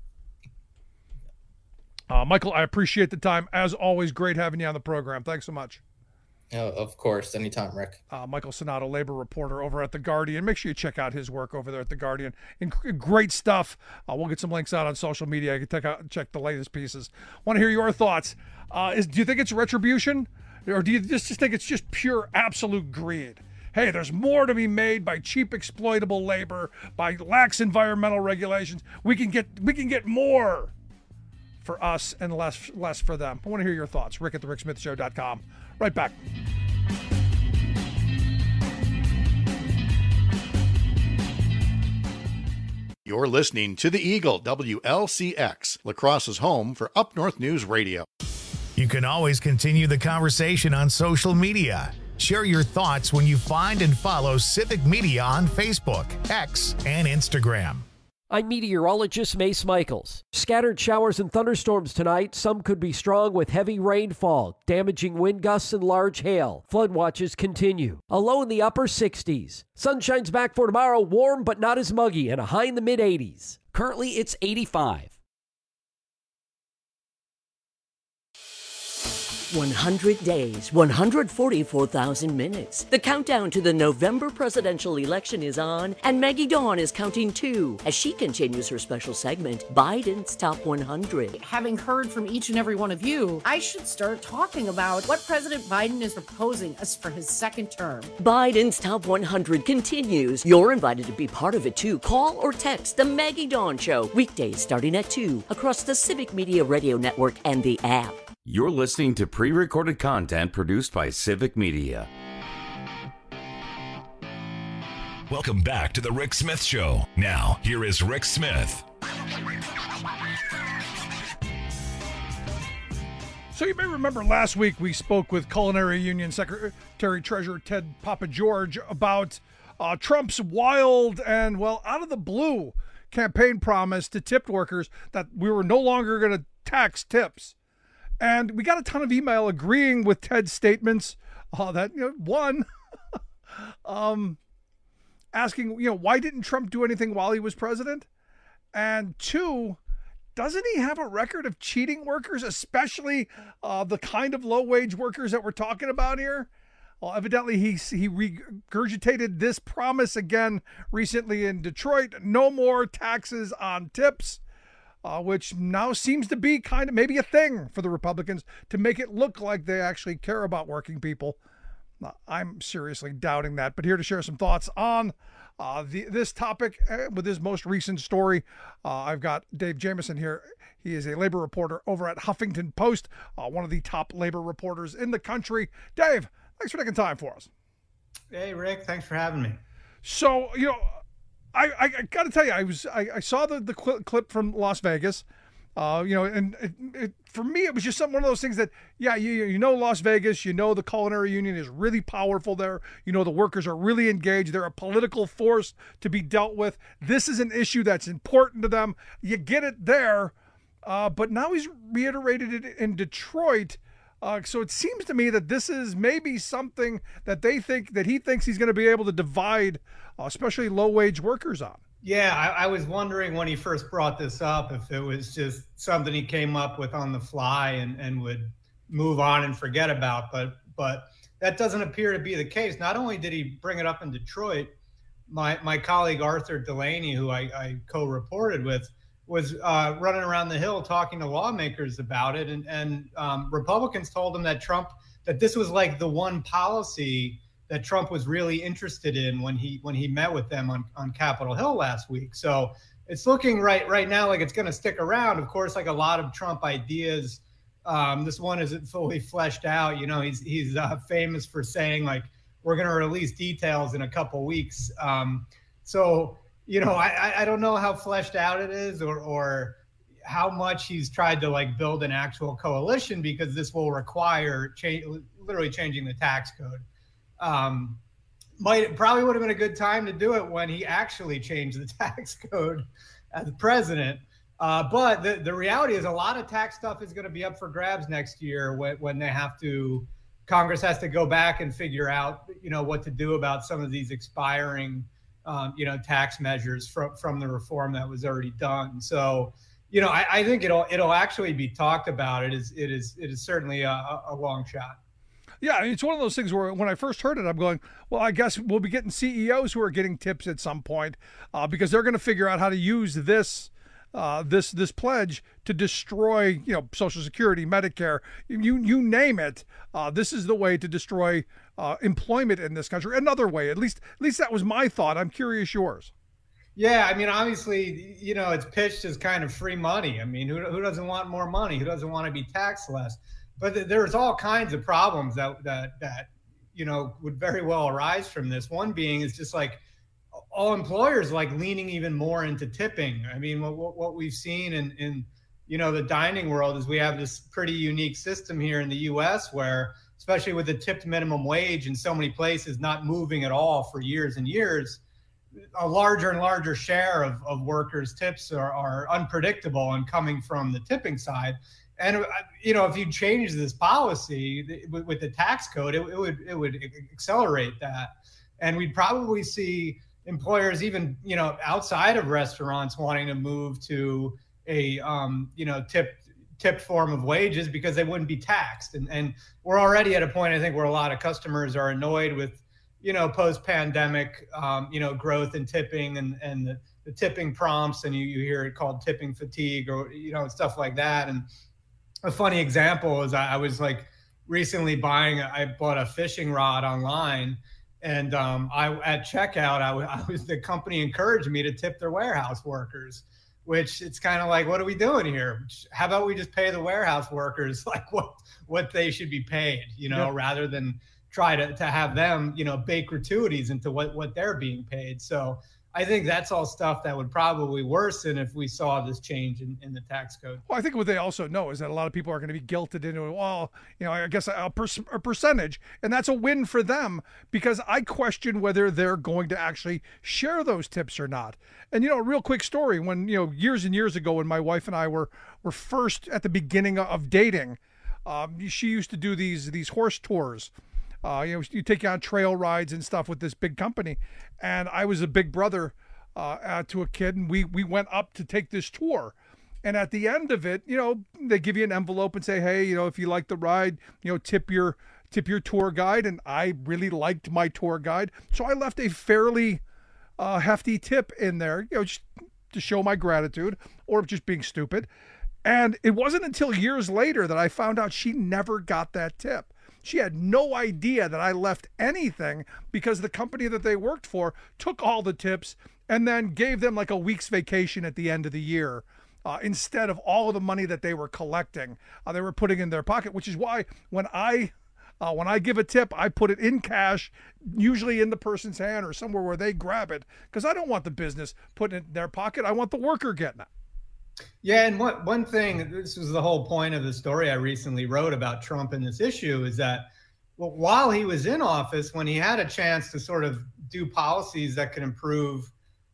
Uh, Michael, I appreciate the time as always. Great having you on the program. Thanks so much. Oh, of course, anytime, Rick. Uh, Michael Sonato, labor reporter over at The Guardian. Make sure you check out his work over there at The Guardian. Inc- great stuff. Uh, we'll get some links out on social media. You can check out, check the latest pieces. Want to hear your thoughts. Uh, is, do you think it's retribution? Or do you just, just think it's just pure, absolute greed? Hey, there's more to be made by cheap, exploitable labor, by lax environmental regulations. We can get we can get more for us and less less for them. I want to hear your thoughts. Rick at the rick smith show dot com. Right back. You're listening to The Eagle, W L C X, La Crosse's home for Up North News Radio. You can always continue the conversation on social media. Share your thoughts when you find and follow Civic Media on Facebook, X, and Instagram. I'm meteorologist Mace Michaels. Scattered showers and thunderstorms tonight. Some could be strong with heavy rainfall, damaging wind gusts and large hail. Flood watches continue. A low in the upper sixties. Sunshine's back for tomorrow, warm but not as muggy, and a high in the mid eighties. Currently, it's eighty-five. one hundred days, one hundred forty-four thousand minutes. The countdown to the November presidential election is on, and Maggie Dawn is counting too as she continues her special segment, Biden's Top one hundred. Having heard from each and every one of you, I should start talking about what President Biden is proposing as for his second term. Biden's Top one hundred continues. You're invited to be part of it too. Call or text The Maggie Dawn Show, weekdays starting at two, across the Civic Media Radio Network and the app. You're listening to pre-recorded content produced by Civic Media. Welcome back to the Rick Smith Show. Now, here is Rick Smith. So you may remember last week we spoke with Culinary Union Secretary Treasurer Ted Papageorge about uh, Trump's wild and, well, out of the blue campaign promise to tipped workers that we were no longer going to tax tips. And we got a ton of email agreeing with Ted's statements uh, that, you know, one, um, asking, you know, why didn't Trump do anything while he was president? And two, doesn't he have a record of cheating workers, especially uh, the kind of low-wage workers that we're talking about here? Well, evidently he, he regurgitated this promise again recently in Detroit. No more taxes on tips. Uh, which now seems to be kind of maybe a thing for the Republicans to make it look like they actually care about working people. Uh, I'm seriously doubting that. But here to share some thoughts on uh, the, this topic uh, with his most recent story, uh, I've got Dave Jamieson here. He is a labor reporter over at Huffington Post, uh, one of the top labor reporters in the country. Dave, thanks for taking time for us. Hey, Rick, thanks for having me. So, you know, I, I, I got to tell you, I was I, I saw the, the clip from Las Vegas, uh, you know, and it, it, for me, it was just some, one of those things that, yeah, you you know Las Vegas, you know the Culinary Union is really powerful there. You know the workers are really engaged. They're a political force to be dealt with. This is an issue that's important to them. You get it there, uh, but now he's reiterated it in Detroit. Uh, so it seems to me that this is maybe something that they think that he thinks he's going to be able to divide, uh, especially low-wage workers on. Yeah, I, I was wondering when he first brought this up if it was just something he came up with on the fly and, and would move on and forget about. But but that doesn't appear to be the case. Not only did he bring it up in Detroit, my my colleague Arthur Delaney, who I, I co-reported with, was uh, running around the Hill talking to lawmakers about it. And, and um, Republicans told him that Trump, that this was like the one policy that Trump was really interested in when he when he met with them on, on Capitol Hill last week. So it's looking right right now like it's going to stick around. Of course, like a lot of Trump ideas, Um, this one isn't fully fleshed out. You know, he's he's uh, famous for saying, like, we're going to release details in a couple weeks. Um, so, you know, I, I don't know how fleshed out it is, or, or how much he's tried to, like, build an actual coalition, because this will require change, literally changing the tax code. Um, might probably would have been a good time to do it when he actually changed the tax code as president. Uh, but the, the reality is a lot of tax stuff is going to be up for grabs next year when, when they have to, Congress has to go back and figure out, you know, what to do about some of these expiring, um, you know, tax measures from, from the reform that was already done. So, you know, I, I think it'll, it'll actually be talked about. It is, it is, it is certainly a, a long shot. Yeah, it's one of those things where when I first heard it, I'm going, well, I guess we'll be getting C E Os who are getting tips at some point uh, because they're going to figure out how to use this Uh, this this pledge to destroy, you know, Social Security, Medicare, you you name it. Uh, this is the way to destroy uh, employment in this country. Another way, at least at least that was my thought. I'm curious yours. Yeah, I mean, obviously, you know, it's pitched as kind of free money. I mean, who who doesn't want more money? Who doesn't want to be taxed less? But th- there's all kinds of problems that that that you know would very well arise from this. One being is just like, all employers like leaning even more into tipping. I mean, what, what we've seen in, in, you know, the dining world is we have this pretty unique system here in the U S where, especially with the tipped minimum wage in so many places not moving at all for years and years, a larger and larger share of, of workers' tips are, are unpredictable and coming from the tipping side. And, you know, if you change this policy with, with the tax code, it, it would it would accelerate that. And we'd probably see employers, even, you know, outside of restaurants, wanting to move to a, um, you know, tipped tipped form of wages because they wouldn't be taxed. And and we're already at a point, I think, where a lot of customers are annoyed with, you know, post-pandemic, um, you know, growth in tipping and and the, the tipping prompts, and you, you hear it called tipping fatigue, or, you know, stuff like that. And a funny example is I, I was like recently buying, I bought a fishing rod online. And um, I at checkout, I, w- I was the company encouraged me to tip their warehouse workers, which it's kind of like, what are we doing here? How about we just pay the warehouse workers like what what they should be paid, you know, yeah. rather than try to, to have them, you know, bake gratuities into what, what they're being paid. So I think that's all stuff that would probably worsen if we saw this change in, in the tax code. Well, I think what they also know is that a lot of people are going to be guilted into, well, you know, I guess a, per- a percentage, and that's a win for them, because I question whether they're going to actually share those tips or not. And, you know, a real quick story, when, you know, years and years ago when my wife and I were, were first at the beginning of dating, um, she used to do these, these horse tours. Uh, you know, you take you on trail rides and stuff with this big company. And I was a big brother uh, uh, to a kid, and we, we went up to take this tour. And at the end of it, you know, they give you an envelope and say, hey, you know, if you like the ride, you know, tip your tip your tour guide. And I really liked my tour guide. So I left a fairly uh, hefty tip in there, you know, just to show my gratitude, or just being stupid. And it wasn't until years later that I found out she never got that tip. She had no idea that I left anything, because the company that they worked for took all the tips and then gave them like a week's vacation at the end of the year uh, instead of all of the money that they were collecting. Uh, they were putting in their pocket, which is why when I uh, when I give a tip, I put it in cash, usually in the person's hand or somewhere where they grab it, because I don't want the business putting it in their pocket. I want the worker getting it. Yeah, and one one thing, this was the whole point of the story I recently wrote about Trump and this issue, is that, well, while he was in office, when he had a chance to sort of do policies that could improve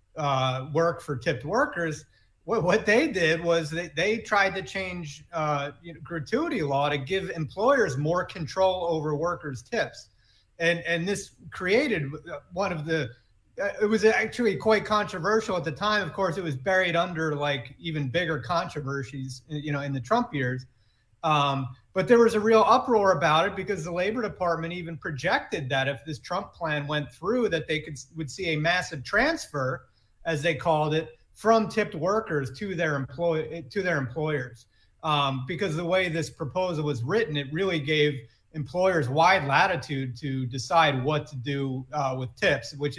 uh, work for tipped workers, what, what they did was they, they tried to change uh, you know, gratuity law to give employers more control over workers' tips. And, and this created one of the It was actually quite controversial at the time. Of course, it was buried under like even bigger controversies, you know, in the Trump years. Um, but there was a real uproar about it, because the Labor Department even projected that if this Trump plan went through, that they could would see a massive transfer, as they called it, from tipped workers to their employ to their employers. Um, because the way this proposal was written, it really gave employers wide latitude to decide what to do uh, with tips, which is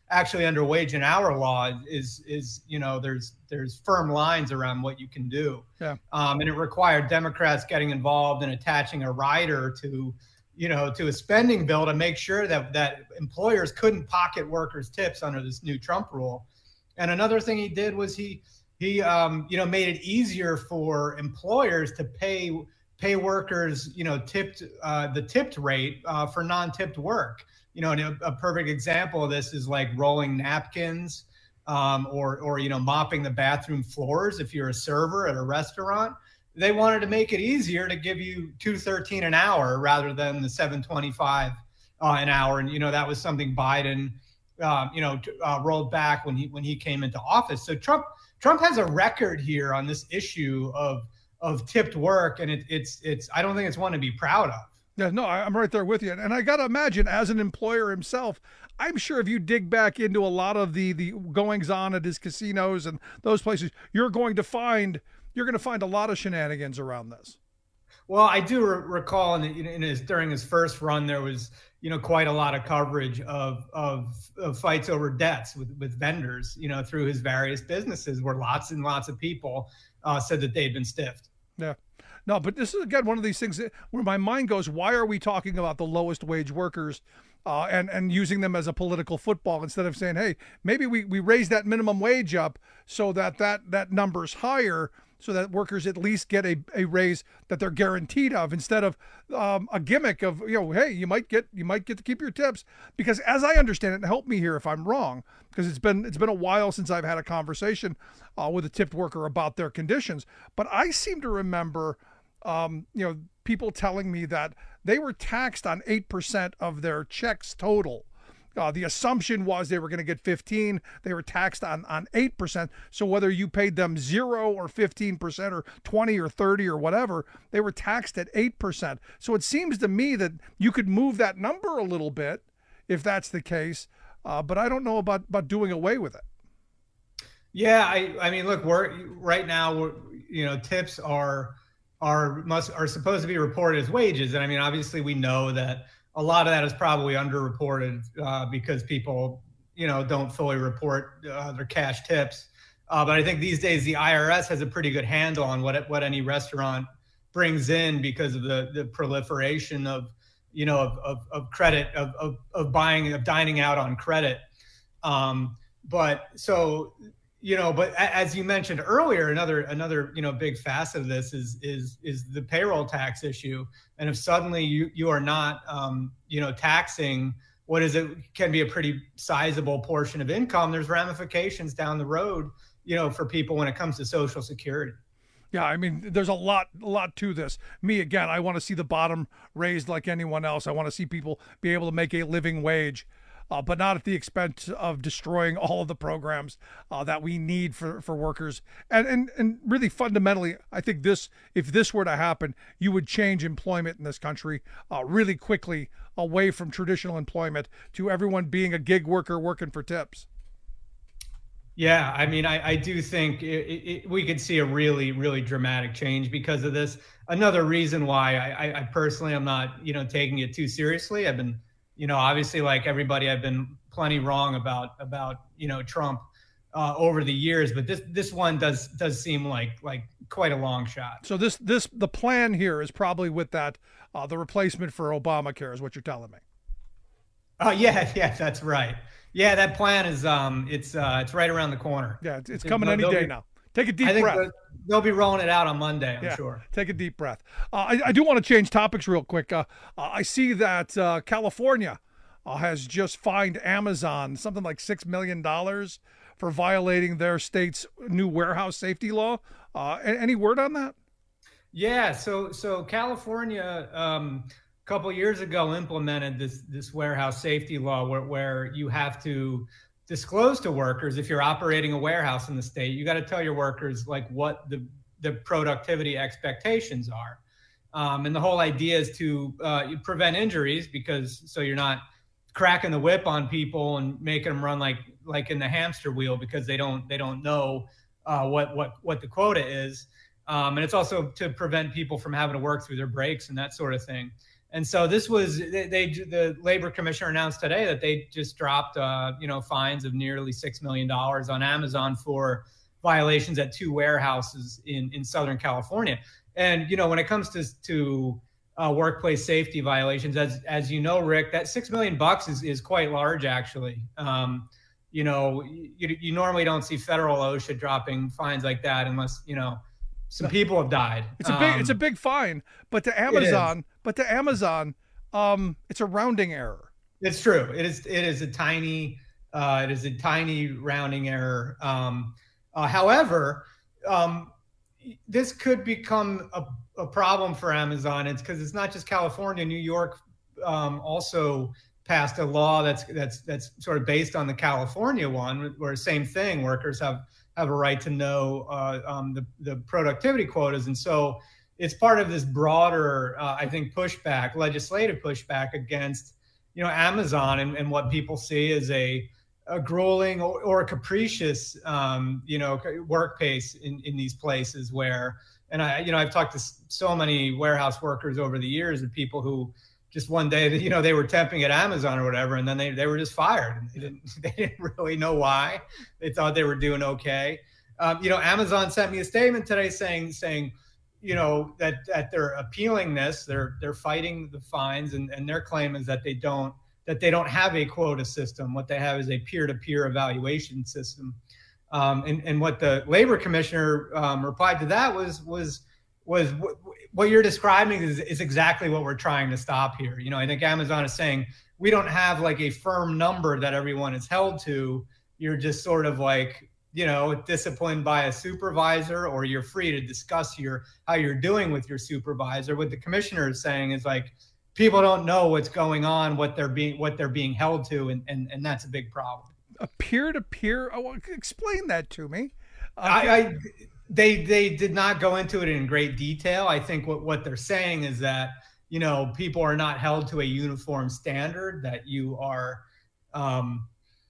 actually under wage and hour law is, is, you know, there's, there's firm lines around what you can do. Yeah. Um, and it required Democrats getting involved and attaching a rider to, you know, to a spending bill to make sure that, that employers couldn't pocket workers' tips under this new Trump rule. And another thing he did was he, he, um, you know, made it easier for employers to pay, pay workers, you know, tipped, uh, the tipped rate uh, for non-tipped work. You know, and a, a perfect example of this is like rolling napkins um, or, or, you know, mopping the bathroom floors. If you're a server at a restaurant, they wanted to make it easier to give you two thirteen an hour rather than the seven twenty-five uh, an hour. And, you know, that was something Biden, uh, you know, uh, rolled back when he, when he came into office. So Trump, Trump has a record here on this issue of, of tipped work. And it, it's, it's, I don't think it's one to be proud of. Yeah, no, I'm right there with you. And I got to imagine, as an employer himself, I'm sure if you dig back into a lot of the, the goings on at his casinos and those places, you're going to find, you're going to find a lot of shenanigans around this. Well, I do re- recall in, in his, during his first run, there was, you know, quite a lot of coverage of, of, of fights over debts with, with vendors, you know, through his various businesses where lots and lots of people uh, said that they'd been stiffed. Yeah. No, but this is, again, one of these things that, where my mind goes, why are we talking about the lowest wage workers uh, and, and using them as a political football instead of saying, hey, maybe we, we raise that minimum wage up so that that, that number's higher so that workers at least get a, a raise that they're guaranteed of instead of um, a gimmick of, you know, hey, you might get you might get to keep your tips. Because as I understand it, and help me here if I'm wrong, because it's been it's been a while since I've had a conversation uh, with a tipped worker about their conditions. But I seem to remember Um, you know, people telling me that they were taxed on eight percent of their checks total. Uh, the assumption was they were going to get fifteen. They were taxed on, on eight percent. So whether you paid them zero or fifteen percent or twenty or thirty or whatever, they were taxed at eight percent. So it seems to me that you could move that number a little bit if that's the case. Uh, but I don't know about, about doing away with it. Yeah. I, I mean, look, we're right now, we're, you know, tips are, are must are supposed to be reported as wages. And I mean, obviously we know that a lot of that is probably underreported uh, because people, you know, don't fully report uh, their cash tips. Uh, but I think these days the I R S has a pretty good handle on what what any restaurant brings in because of the the proliferation of, you know, of of, of credit, of, of of buying, of dining out on credit. Um, but so. You know, but as you mentioned earlier, another another you know big facet of this is is is the payroll tax issue. And if suddenly you you are not um, you know taxing what is it can be a pretty sizable portion of income, there's ramifications down the road, you know, for people when it comes to Social Security. Yeah, I mean, there's a lot, a lot to this. Me, again, I want to see the bottom raised like anyone else. I want to see people be able to make a living wage. Uh, but not at the expense of destroying all of the programs uh, that we need for, for workers. And, and and really fundamentally, I think this, if this were to happen, you would change employment in this country uh, really quickly away from traditional employment to everyone being a gig worker working for tips. Yeah, I mean, I, I do think it, it, we could see a really, really dramatic change because of this. Another reason why I, I personally am not, you know, taking it too seriously. I've been You know, obviously, like everybody, I've been plenty wrong about about you know Trump uh, over the years, but this this one does does seem like like quite a long shot. So this this the plan here is probably with that uh, the replacement for Obamacare is what you're telling me. Oh uh, yeah, yeah, that's right. Yeah, that plan is um, it's uh, it's right around the corner. Yeah, it's, it's coming any day be, now. Take a deep I think breath. They'll be rolling it out on Monday, I'm yeah, sure. Take a deep breath. Uh, I, I do want to change topics real quick. Uh, uh, I see that uh, California uh, has just fined Amazon something like six million dollars for violating their state's new warehouse safety law. Uh, any word on that? Yeah, so so California um, a couple of years ago implemented this this warehouse safety law where, where you have to disclose to workers if you're operating a warehouse in the state. You got to tell your workers like what the the productivity expectations are, um, and the whole idea is to uh, prevent injuries because so you're not cracking the whip on people and making them run like like in the hamster wheel because they don't they don't know uh, what what what the quota is, um, and it's also to prevent people from having to work through their breaks and that sort of thing. And so this was, they, they the labor commissioner announced today that they just dropped, uh, you know, fines of nearly six million dollars on Amazon for violations at two warehouses in, in Southern California. And, you know, when it comes to, to uh, workplace safety violations, as, as you know, Rick, that six million bucks is, is quite large, actually. Um, you know, you, you normally don't see federal OSHA dropping fines like that unless, you know, some people have died. It's a big, um, it's a big fine, but to Amazon, but to Amazon, um, it's a rounding error. It's true. It is, it is a tiny, uh, it is a tiny rounding error. Um, uh, however, um, this could become a, a problem for Amazon. It's because it's not just California. New York um, also passed a law that's that's that's sort of based on the California one, where same thing, workers have have a right to know uh, um, the the productivity quotas, and so it's part of this broader, uh, I think, pushback, legislative pushback against, you know, Amazon and, and what people see as a a grueling or, or a capricious, um, you know, work pace in, in these places where, and I, you know, I've talked to so many warehouse workers over the years of people who just one day, you know, they were temping at Amazon or whatever, and then they, they were just fired. And they didn't, they didn't really know why. They thought they were doing okay. Um, you know, Amazon sent me a statement today saying, saying, you know, that, that they're appealing this, they're, they're fighting the fines, and, and their claim is that they don't, that they don't have a quota system. What they have is a peer-to-peer evaluation system. Um, and, and what the labor commissioner um, replied to that was, was, was w- what you're describing is, is exactly what we're trying to stop here. You know, I think Amazon is saying, we don't have like a firm number that everyone is held to. You're just sort of like, you know, disciplined by a supervisor, or you're free to discuss your, how you're doing with your supervisor. What the commissioner is saying is like, people don't know what's going on, what they're being, what they're being held to, and and, and that's a big problem. A peer-to-peer. Oh, explain that to me. Uh, I, I they they did not go into it in great detail. I think what what they're saying is that, you know, people are not held to a uniform standard. That you are, um,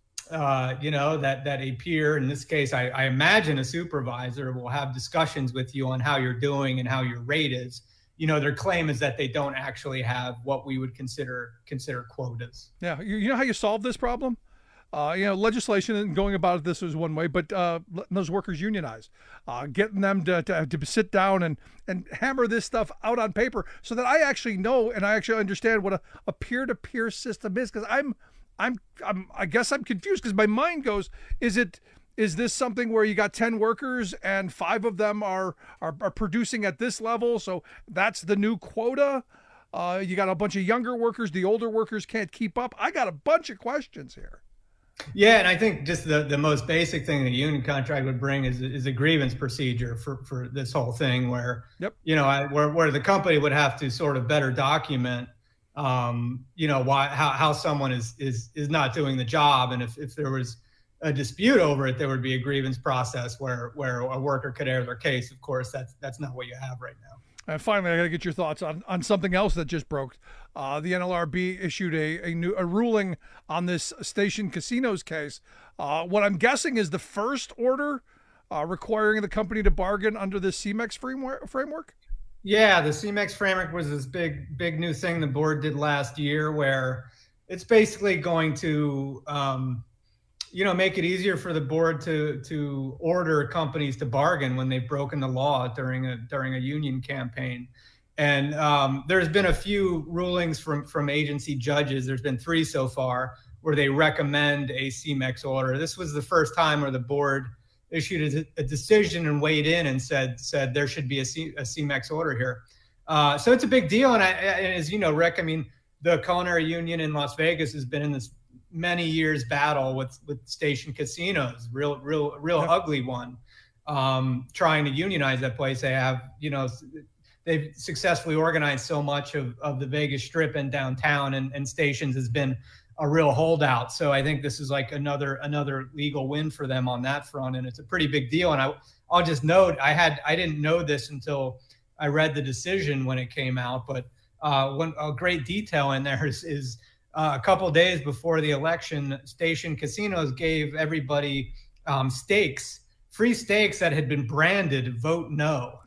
uh, you know, that that a peer, in this case, I, I imagine a supervisor, will have discussions with you on how you're doing and how your rate is. You know, their claim is that they don't actually have what we would consider consider quotas. Yeah, you, you know how you solve this problem? Uh, you know, legislation and going about this is one way, but uh, letting those workers unionize, uh, getting them to, to, to sit down and, and hammer this stuff out on paper so that I actually know and I actually understand what a, a peer-to-peer system is. Because I'm, I'm, I'm, I guess I'm confused because my mind goes, is it, is this something where you got ten workers and five of them are, are, are producing at this level? So that's the new quota. Uh, you got a bunch of younger workers. The older workers can't keep up. I got a bunch of questions here. Yeah, and I think just the, the most basic thing the union contract would bring is, is a grievance procedure for, for this whole thing where, yep. you know, I, where, where the company would have to sort of better document, um, you know, why, how, how someone is, is, is not doing the job. And if, if there was a dispute over it, there would be a grievance process where, where a worker could air their case. Of course, that's, that's not what you have right now. And finally, I got to get your thoughts on, on something else that just broke. Uh, the N L R B issued a, a new a ruling on this Station Casinos case. Uh, what I'm guessing is the first order uh, requiring the company to bargain under the C M E X framework. framework? Yeah, the C M E X framework was this big, big new thing the board did last year, where it's basically going to, um, you know, make it easier for the board to to order companies to bargain when they've broken the law during a during a union campaign. And um, there's been a few rulings from from agency judges. There's been three so far where they recommend a C M E X order. This was the first time where the board issued a, a decision and weighed in and said said there should be a, C, a C M E X order here. Uh, so it's a big deal. And, I, and as you know, Rick, I mean, the Culinary Union in Las Vegas has been in this many years battle with with Station Casinos, real real real yeah. ugly one, um trying to unionize that place. They have, you know, they've successfully organized so much of of the Vegas Strip and downtown, and, and Stations has been a real holdout. So I think this is like another another legal win for them on that front, and it's a pretty big deal. And I I'll just note, I had I didn't know this until I read the decision when it came out, but uh one a great detail in there is, is Uh, a couple of days before the election, Station Casinos gave everybody um, steaks, free steaks that had been branded "Vote No."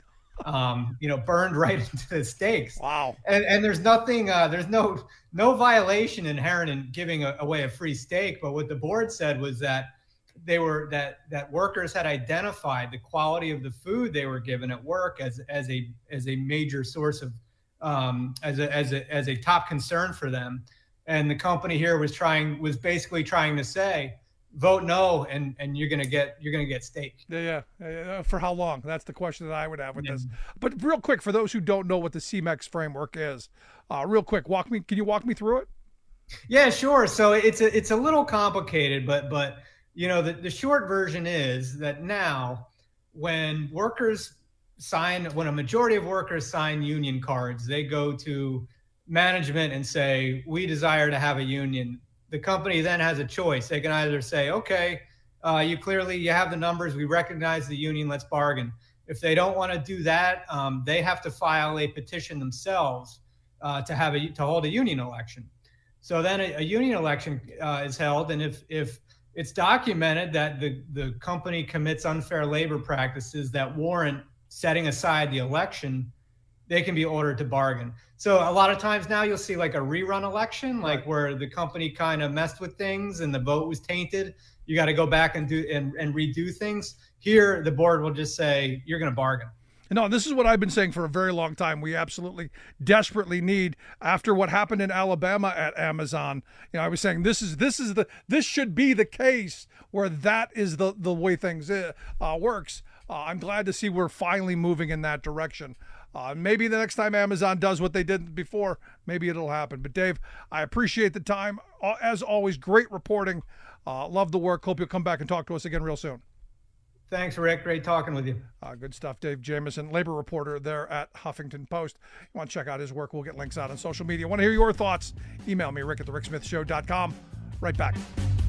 um, you know, burned right into the steaks. Wow. And and there's nothing, uh, there's no no violation inherent in giving a, away a free steak. But what the board said was that they were that that workers had identified the quality of the food they were given at work as as a as a major source of um, as a as a as a top concern for them. And the company here was trying was basically trying to say, vote no, and and you're gonna get you're gonna get steak. Yeah, yeah. Uh, for how long? That's the question that I would have with yeah. this. But real quick, for those who don't know what the C MEX framework is, uh, real quick, walk me. Can you walk me through it? Yeah, sure. So it's a it's a little complicated, but but you know the the short version is that now when workers sign, when a majority of workers sign union cards, they go to management and say, we desire to have a union. The company then has a choice. They can either say, okay, uh, you clearly, you have the numbers. We recognize the union. Let's bargain. If they don't want to do that, um, they have to file a petition themselves uh, to have a, to hold a union election. So then a, a union election uh, is held. And if, if it's documented that the, the company commits unfair labor practices that warrant setting aside the election, they can be ordered to bargain. So a lot of times now you'll see like a rerun election, like right. where the company kind of messed with things and the vote was tainted. You got to go back and do and, and redo things. Here, the board will just say, you're going to bargain. No, this is what I've been saying for a very long time. We absolutely desperately need, after what happened in Alabama at Amazon, you know, I was saying this is this is the this should be the case where that is the the way things uh, works. Uh, I'm glad to see we're finally moving in that direction. Uh, maybe the next time Amazon does what they did before, maybe it'll happen. But Dave, I appreciate the time. Uh, as always, great reporting. Uh, love the work. Hope you'll come back and talk to us again real soon. Thanks, Rick. Great talking with you. Uh, good stuff. Dave Jamieson, labor reporter there at Huffington Post. You want to check out his work, we'll get links out on social media. Want to hear your thoughts? Email me, rick at the rick smith show dot com. Right back.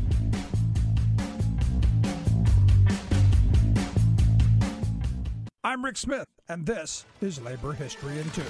I'm Rick Smith, and this is Labor History in Two.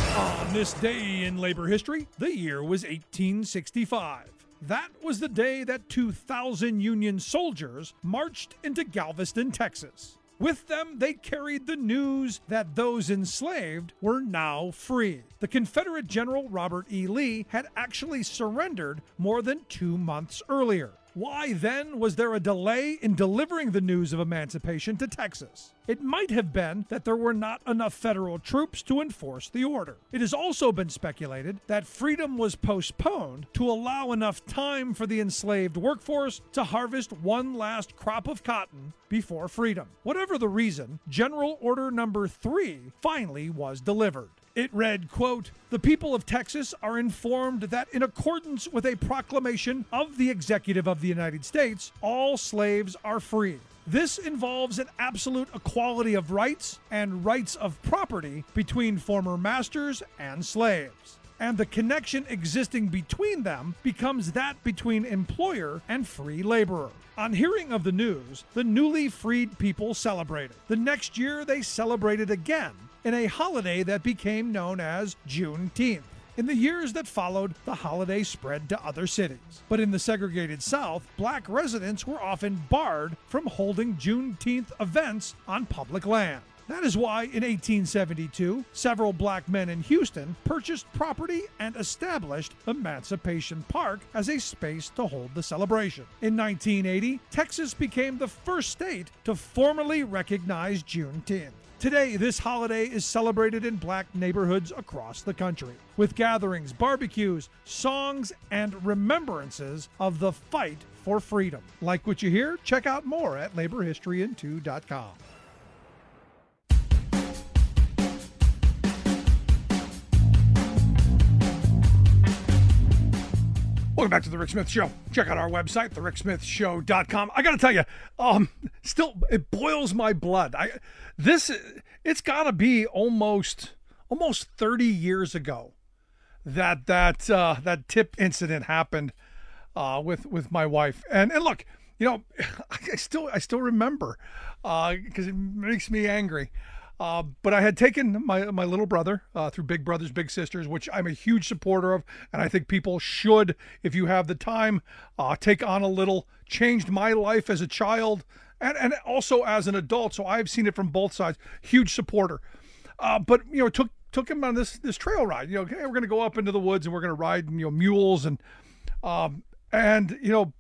On this day in labor history, the year was eighteen sixty-five. That was the day that two thousand Union soldiers marched into Galveston, Texas. With them, they carried the news that those enslaved were now free. The Confederate General Robert E. Lee had actually surrendered more than two months earlier. Why then was there a delay in delivering the news of emancipation to Texas? It might have been that there were not enough federal troops to enforce the order. It has also been speculated that freedom was postponed to allow enough time for the enslaved workforce to harvest one last crop of cotton before freedom. Whatever the reason, General Order Number Three finally was delivered. It read, quote, "The people of Texas are informed that in accordance with a proclamation of the Executive of the United States, all slaves are free. This involves an absolute equality of rights and rights of property between former masters and slaves. And the connection existing between them becomes that between employer and free laborer." On hearing of the news, the newly freed people celebrated. The next year, they celebrated again in a holiday that became known as Juneteenth. In the years that followed, the holiday spread to other cities. But in the segregated South, black residents were often barred from holding Juneteenth events on public land. That is why in eighteen seventy-two, several black men in Houston purchased property and established Emancipation Park as a space to hold the celebration. In nineteen eighty, Texas became the first state to formally recognize Juneteenth. Today, this holiday is celebrated in black neighborhoods across the country, with gatherings, barbecues, songs, and remembrances of the fight for freedom. Like what you hear? Check out more at labor history in two dot com. Welcome back to The Rick Smith Show. Check out our website, the rick smith show dot com. I got to tell you, um, still, it boils my blood. I this it's got to be almost almost thirty years ago that that uh, that tip incident happened uh, with with my wife. And and look, you know, I still I still remember because uh, it makes me angry. Uh, but I had taken my my little brother uh, through Big Brothers Big Sisters, which I'm a huge supporter of, and I think people should, if you have the time, uh, take on a little. Changed my life as a child and, and also as an adult, so I've seen it from both sides. Huge supporter. Uh, but, you know, took took him on this this trail ride. You know, okay, we're going to go up into the woods and we're going to ride, you know, mules and, um, and, you know,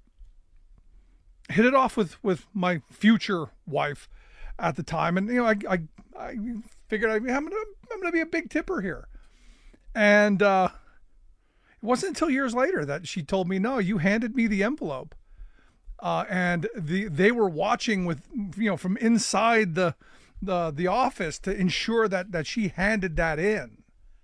hit it off with, with my future wife at the time. And, you know, I, I, I figured I, I'm going to, I'm going to be a big tipper here. And, uh, it wasn't until years later that she told me, no, you handed me the envelope. Uh, and the, they were watching with, you know, from inside the, the, the office to ensure that, that she handed that in.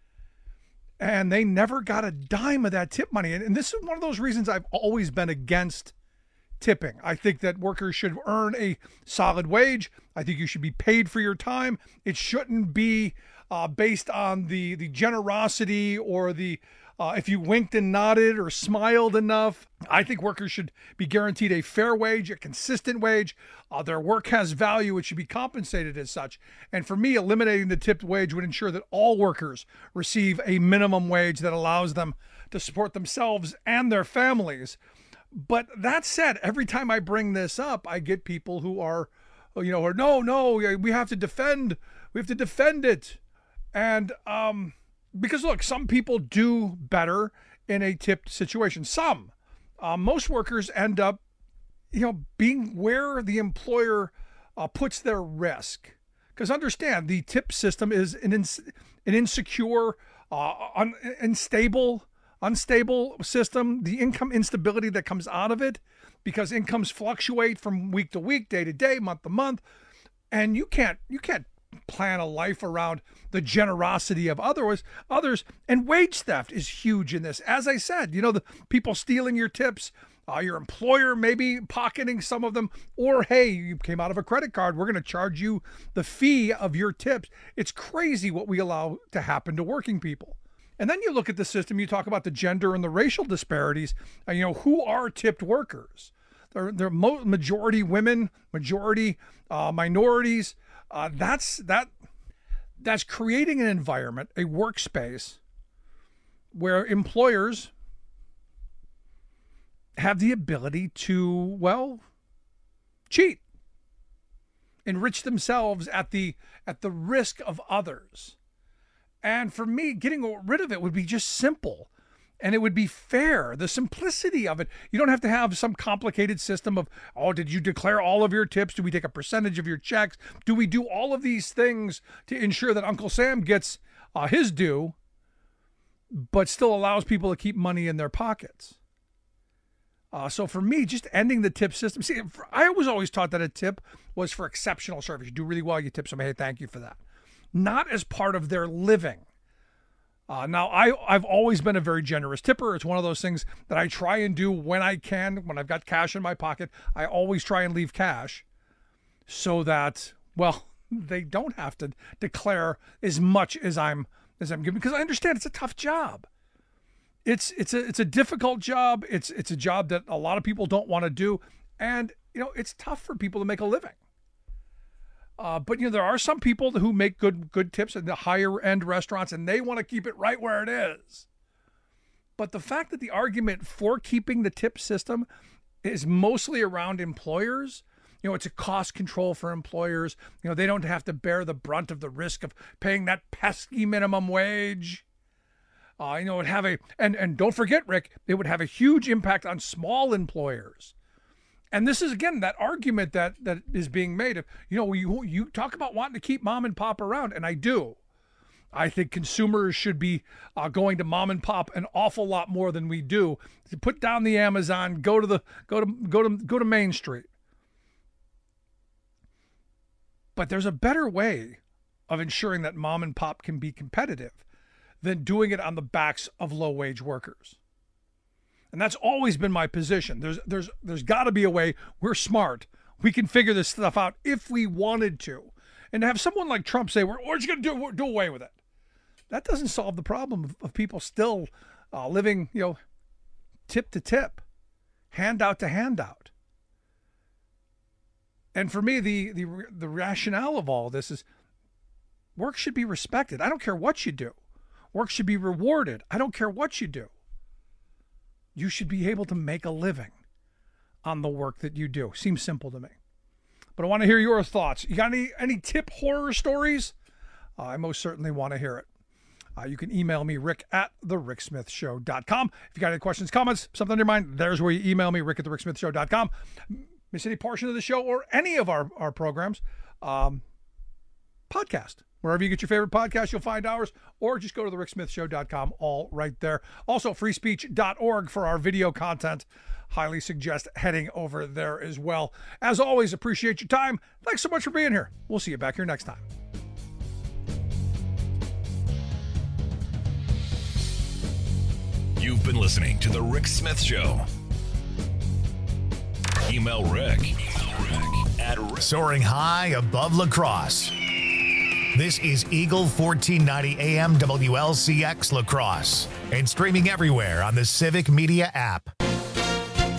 And they never got a dime of that tip money. And, and this is one of those reasons I've always been against tipping. I think that workers should earn a solid wage. I think you should be paid for your time. It shouldn't be uh, based on the, the generosity or the, uh, if you winked and nodded or smiled enough. I think workers should be guaranteed a fair wage, a consistent wage. Uh, their work has value. It should be compensated as such. And for me, eliminating the tipped wage would ensure that all workers receive a minimum wage that allows them to support themselves and their families. But that said, every time I bring this up, I get people who are, you know, or no, no, we have to defend, we have to defend it. And um, because look, some people do better in a tipped situation. Some, uh, most workers end up, you know, being where the employer uh, puts their risk. Because understand, the tip system is an, ins- an insecure, uh, un- unstable, unstable system, the income instability that comes out of it, because incomes fluctuate from week to week, day to day, month to month, and you can't you can't plan a life around the generosity of others. Others, and wage theft is huge in this. As I said, you know, the people stealing your tips, uh, your employer maybe pocketing some of them, or hey, you came out of a credit card, we're going to charge you the fee of your tips. It's crazy what we allow to happen to working people. And then you look at the system, you talk about the gender and the racial disparities. And, you know, who are tipped workers? They're, they're mo- majority women, majority uh, minorities. Uh, that's that. That's creating an environment, a workspace, where employers have the ability to, well, cheat, enrich themselves at the at the risk of others. And for me, getting rid of it would be just simple, and it would be fair. The simplicity of it. You don't have to have some complicated system of, oh, did you declare all of your tips? Do we take a percentage of your checks? Do we do all of these things to ensure that Uncle Sam gets uh, his due, but still allows people to keep money in their pockets? Uh, so for me, just ending the tip system. See, I was always taught that a tip was for exceptional service. You do really well, you tip somebody, hey, thank you for that. Not as part of their living. Uh, now, I, I've always been a very generous tipper. It's one of those things that I try and do when I can. When I've got cash in my pocket, I always try and leave cash so that, well, they don't have to declare as much as I'm as I'm giving, because I understand it's a tough job. It's it's a it's a difficult job. It's it's a job that a lot of people don't want to do, and you know it's tough for people to make a living. Uh, but, you know, there are some people who make good good tips in the higher end restaurants, and they want to keep it right where it is. But the fact that the argument for keeping the tip system is mostly around employers, you know, it's a cost control for employers. You know, they don't have to bear the brunt of the risk of paying that pesky minimum wage. Uh, you know, it would have a, and, and don't forget, Rick, it would have a huge impact on small employers. And this is, again, that argument that that is being made of, you know, you you talk about wanting to keep mom and pop around, and I do. I think consumers should be uh, going to mom and pop an awful lot more than we do. To put down the Amazon, go to the go to go to go to Main Street. But there's a better way of ensuring that mom and pop can be competitive than doing it on the backs of low-wage workers. And that's always been my position. There's there's there's got to be a way. We're smart. We can figure this stuff out if we wanted to. And to have someone like Trump say, we're, we're just going to do, do away with it, that doesn't solve the problem of, of people still uh, living, you know, tip to tip, handout to handout. And for me, the the the rationale of all this is work should be respected. I don't care what you do. Work should be rewarded. I don't care what you do. You should be able to make a living on the work that you do. Seems simple to me. But I want to hear your thoughts. You got any, any tip horror stories? uh, I most certainly want to hear it. Uh, you can email me, Rick at the rick smith show dot com. If you got any questions, comments, something on your mind, there's where you email me, Rick at the rick smith show dot com. Miss any portion of the show or any of our, our programs, um, podcast. Wherever you get your favorite podcast, you'll find ours, or just go to the rick smith show dot com, all right there. Also, free speech dot org for our video content. Highly suggest heading over there as well. As always, appreciate your time. Thanks so much for being here. We'll see you back here next time. You've been listening to The Rick Smith Show. Email Rick, Email Rick at Rick. Soaring high above La Crosse. This is Eagle fourteen ninety A M W L C X La Crosse and streaming everywhere on the Civic Media app.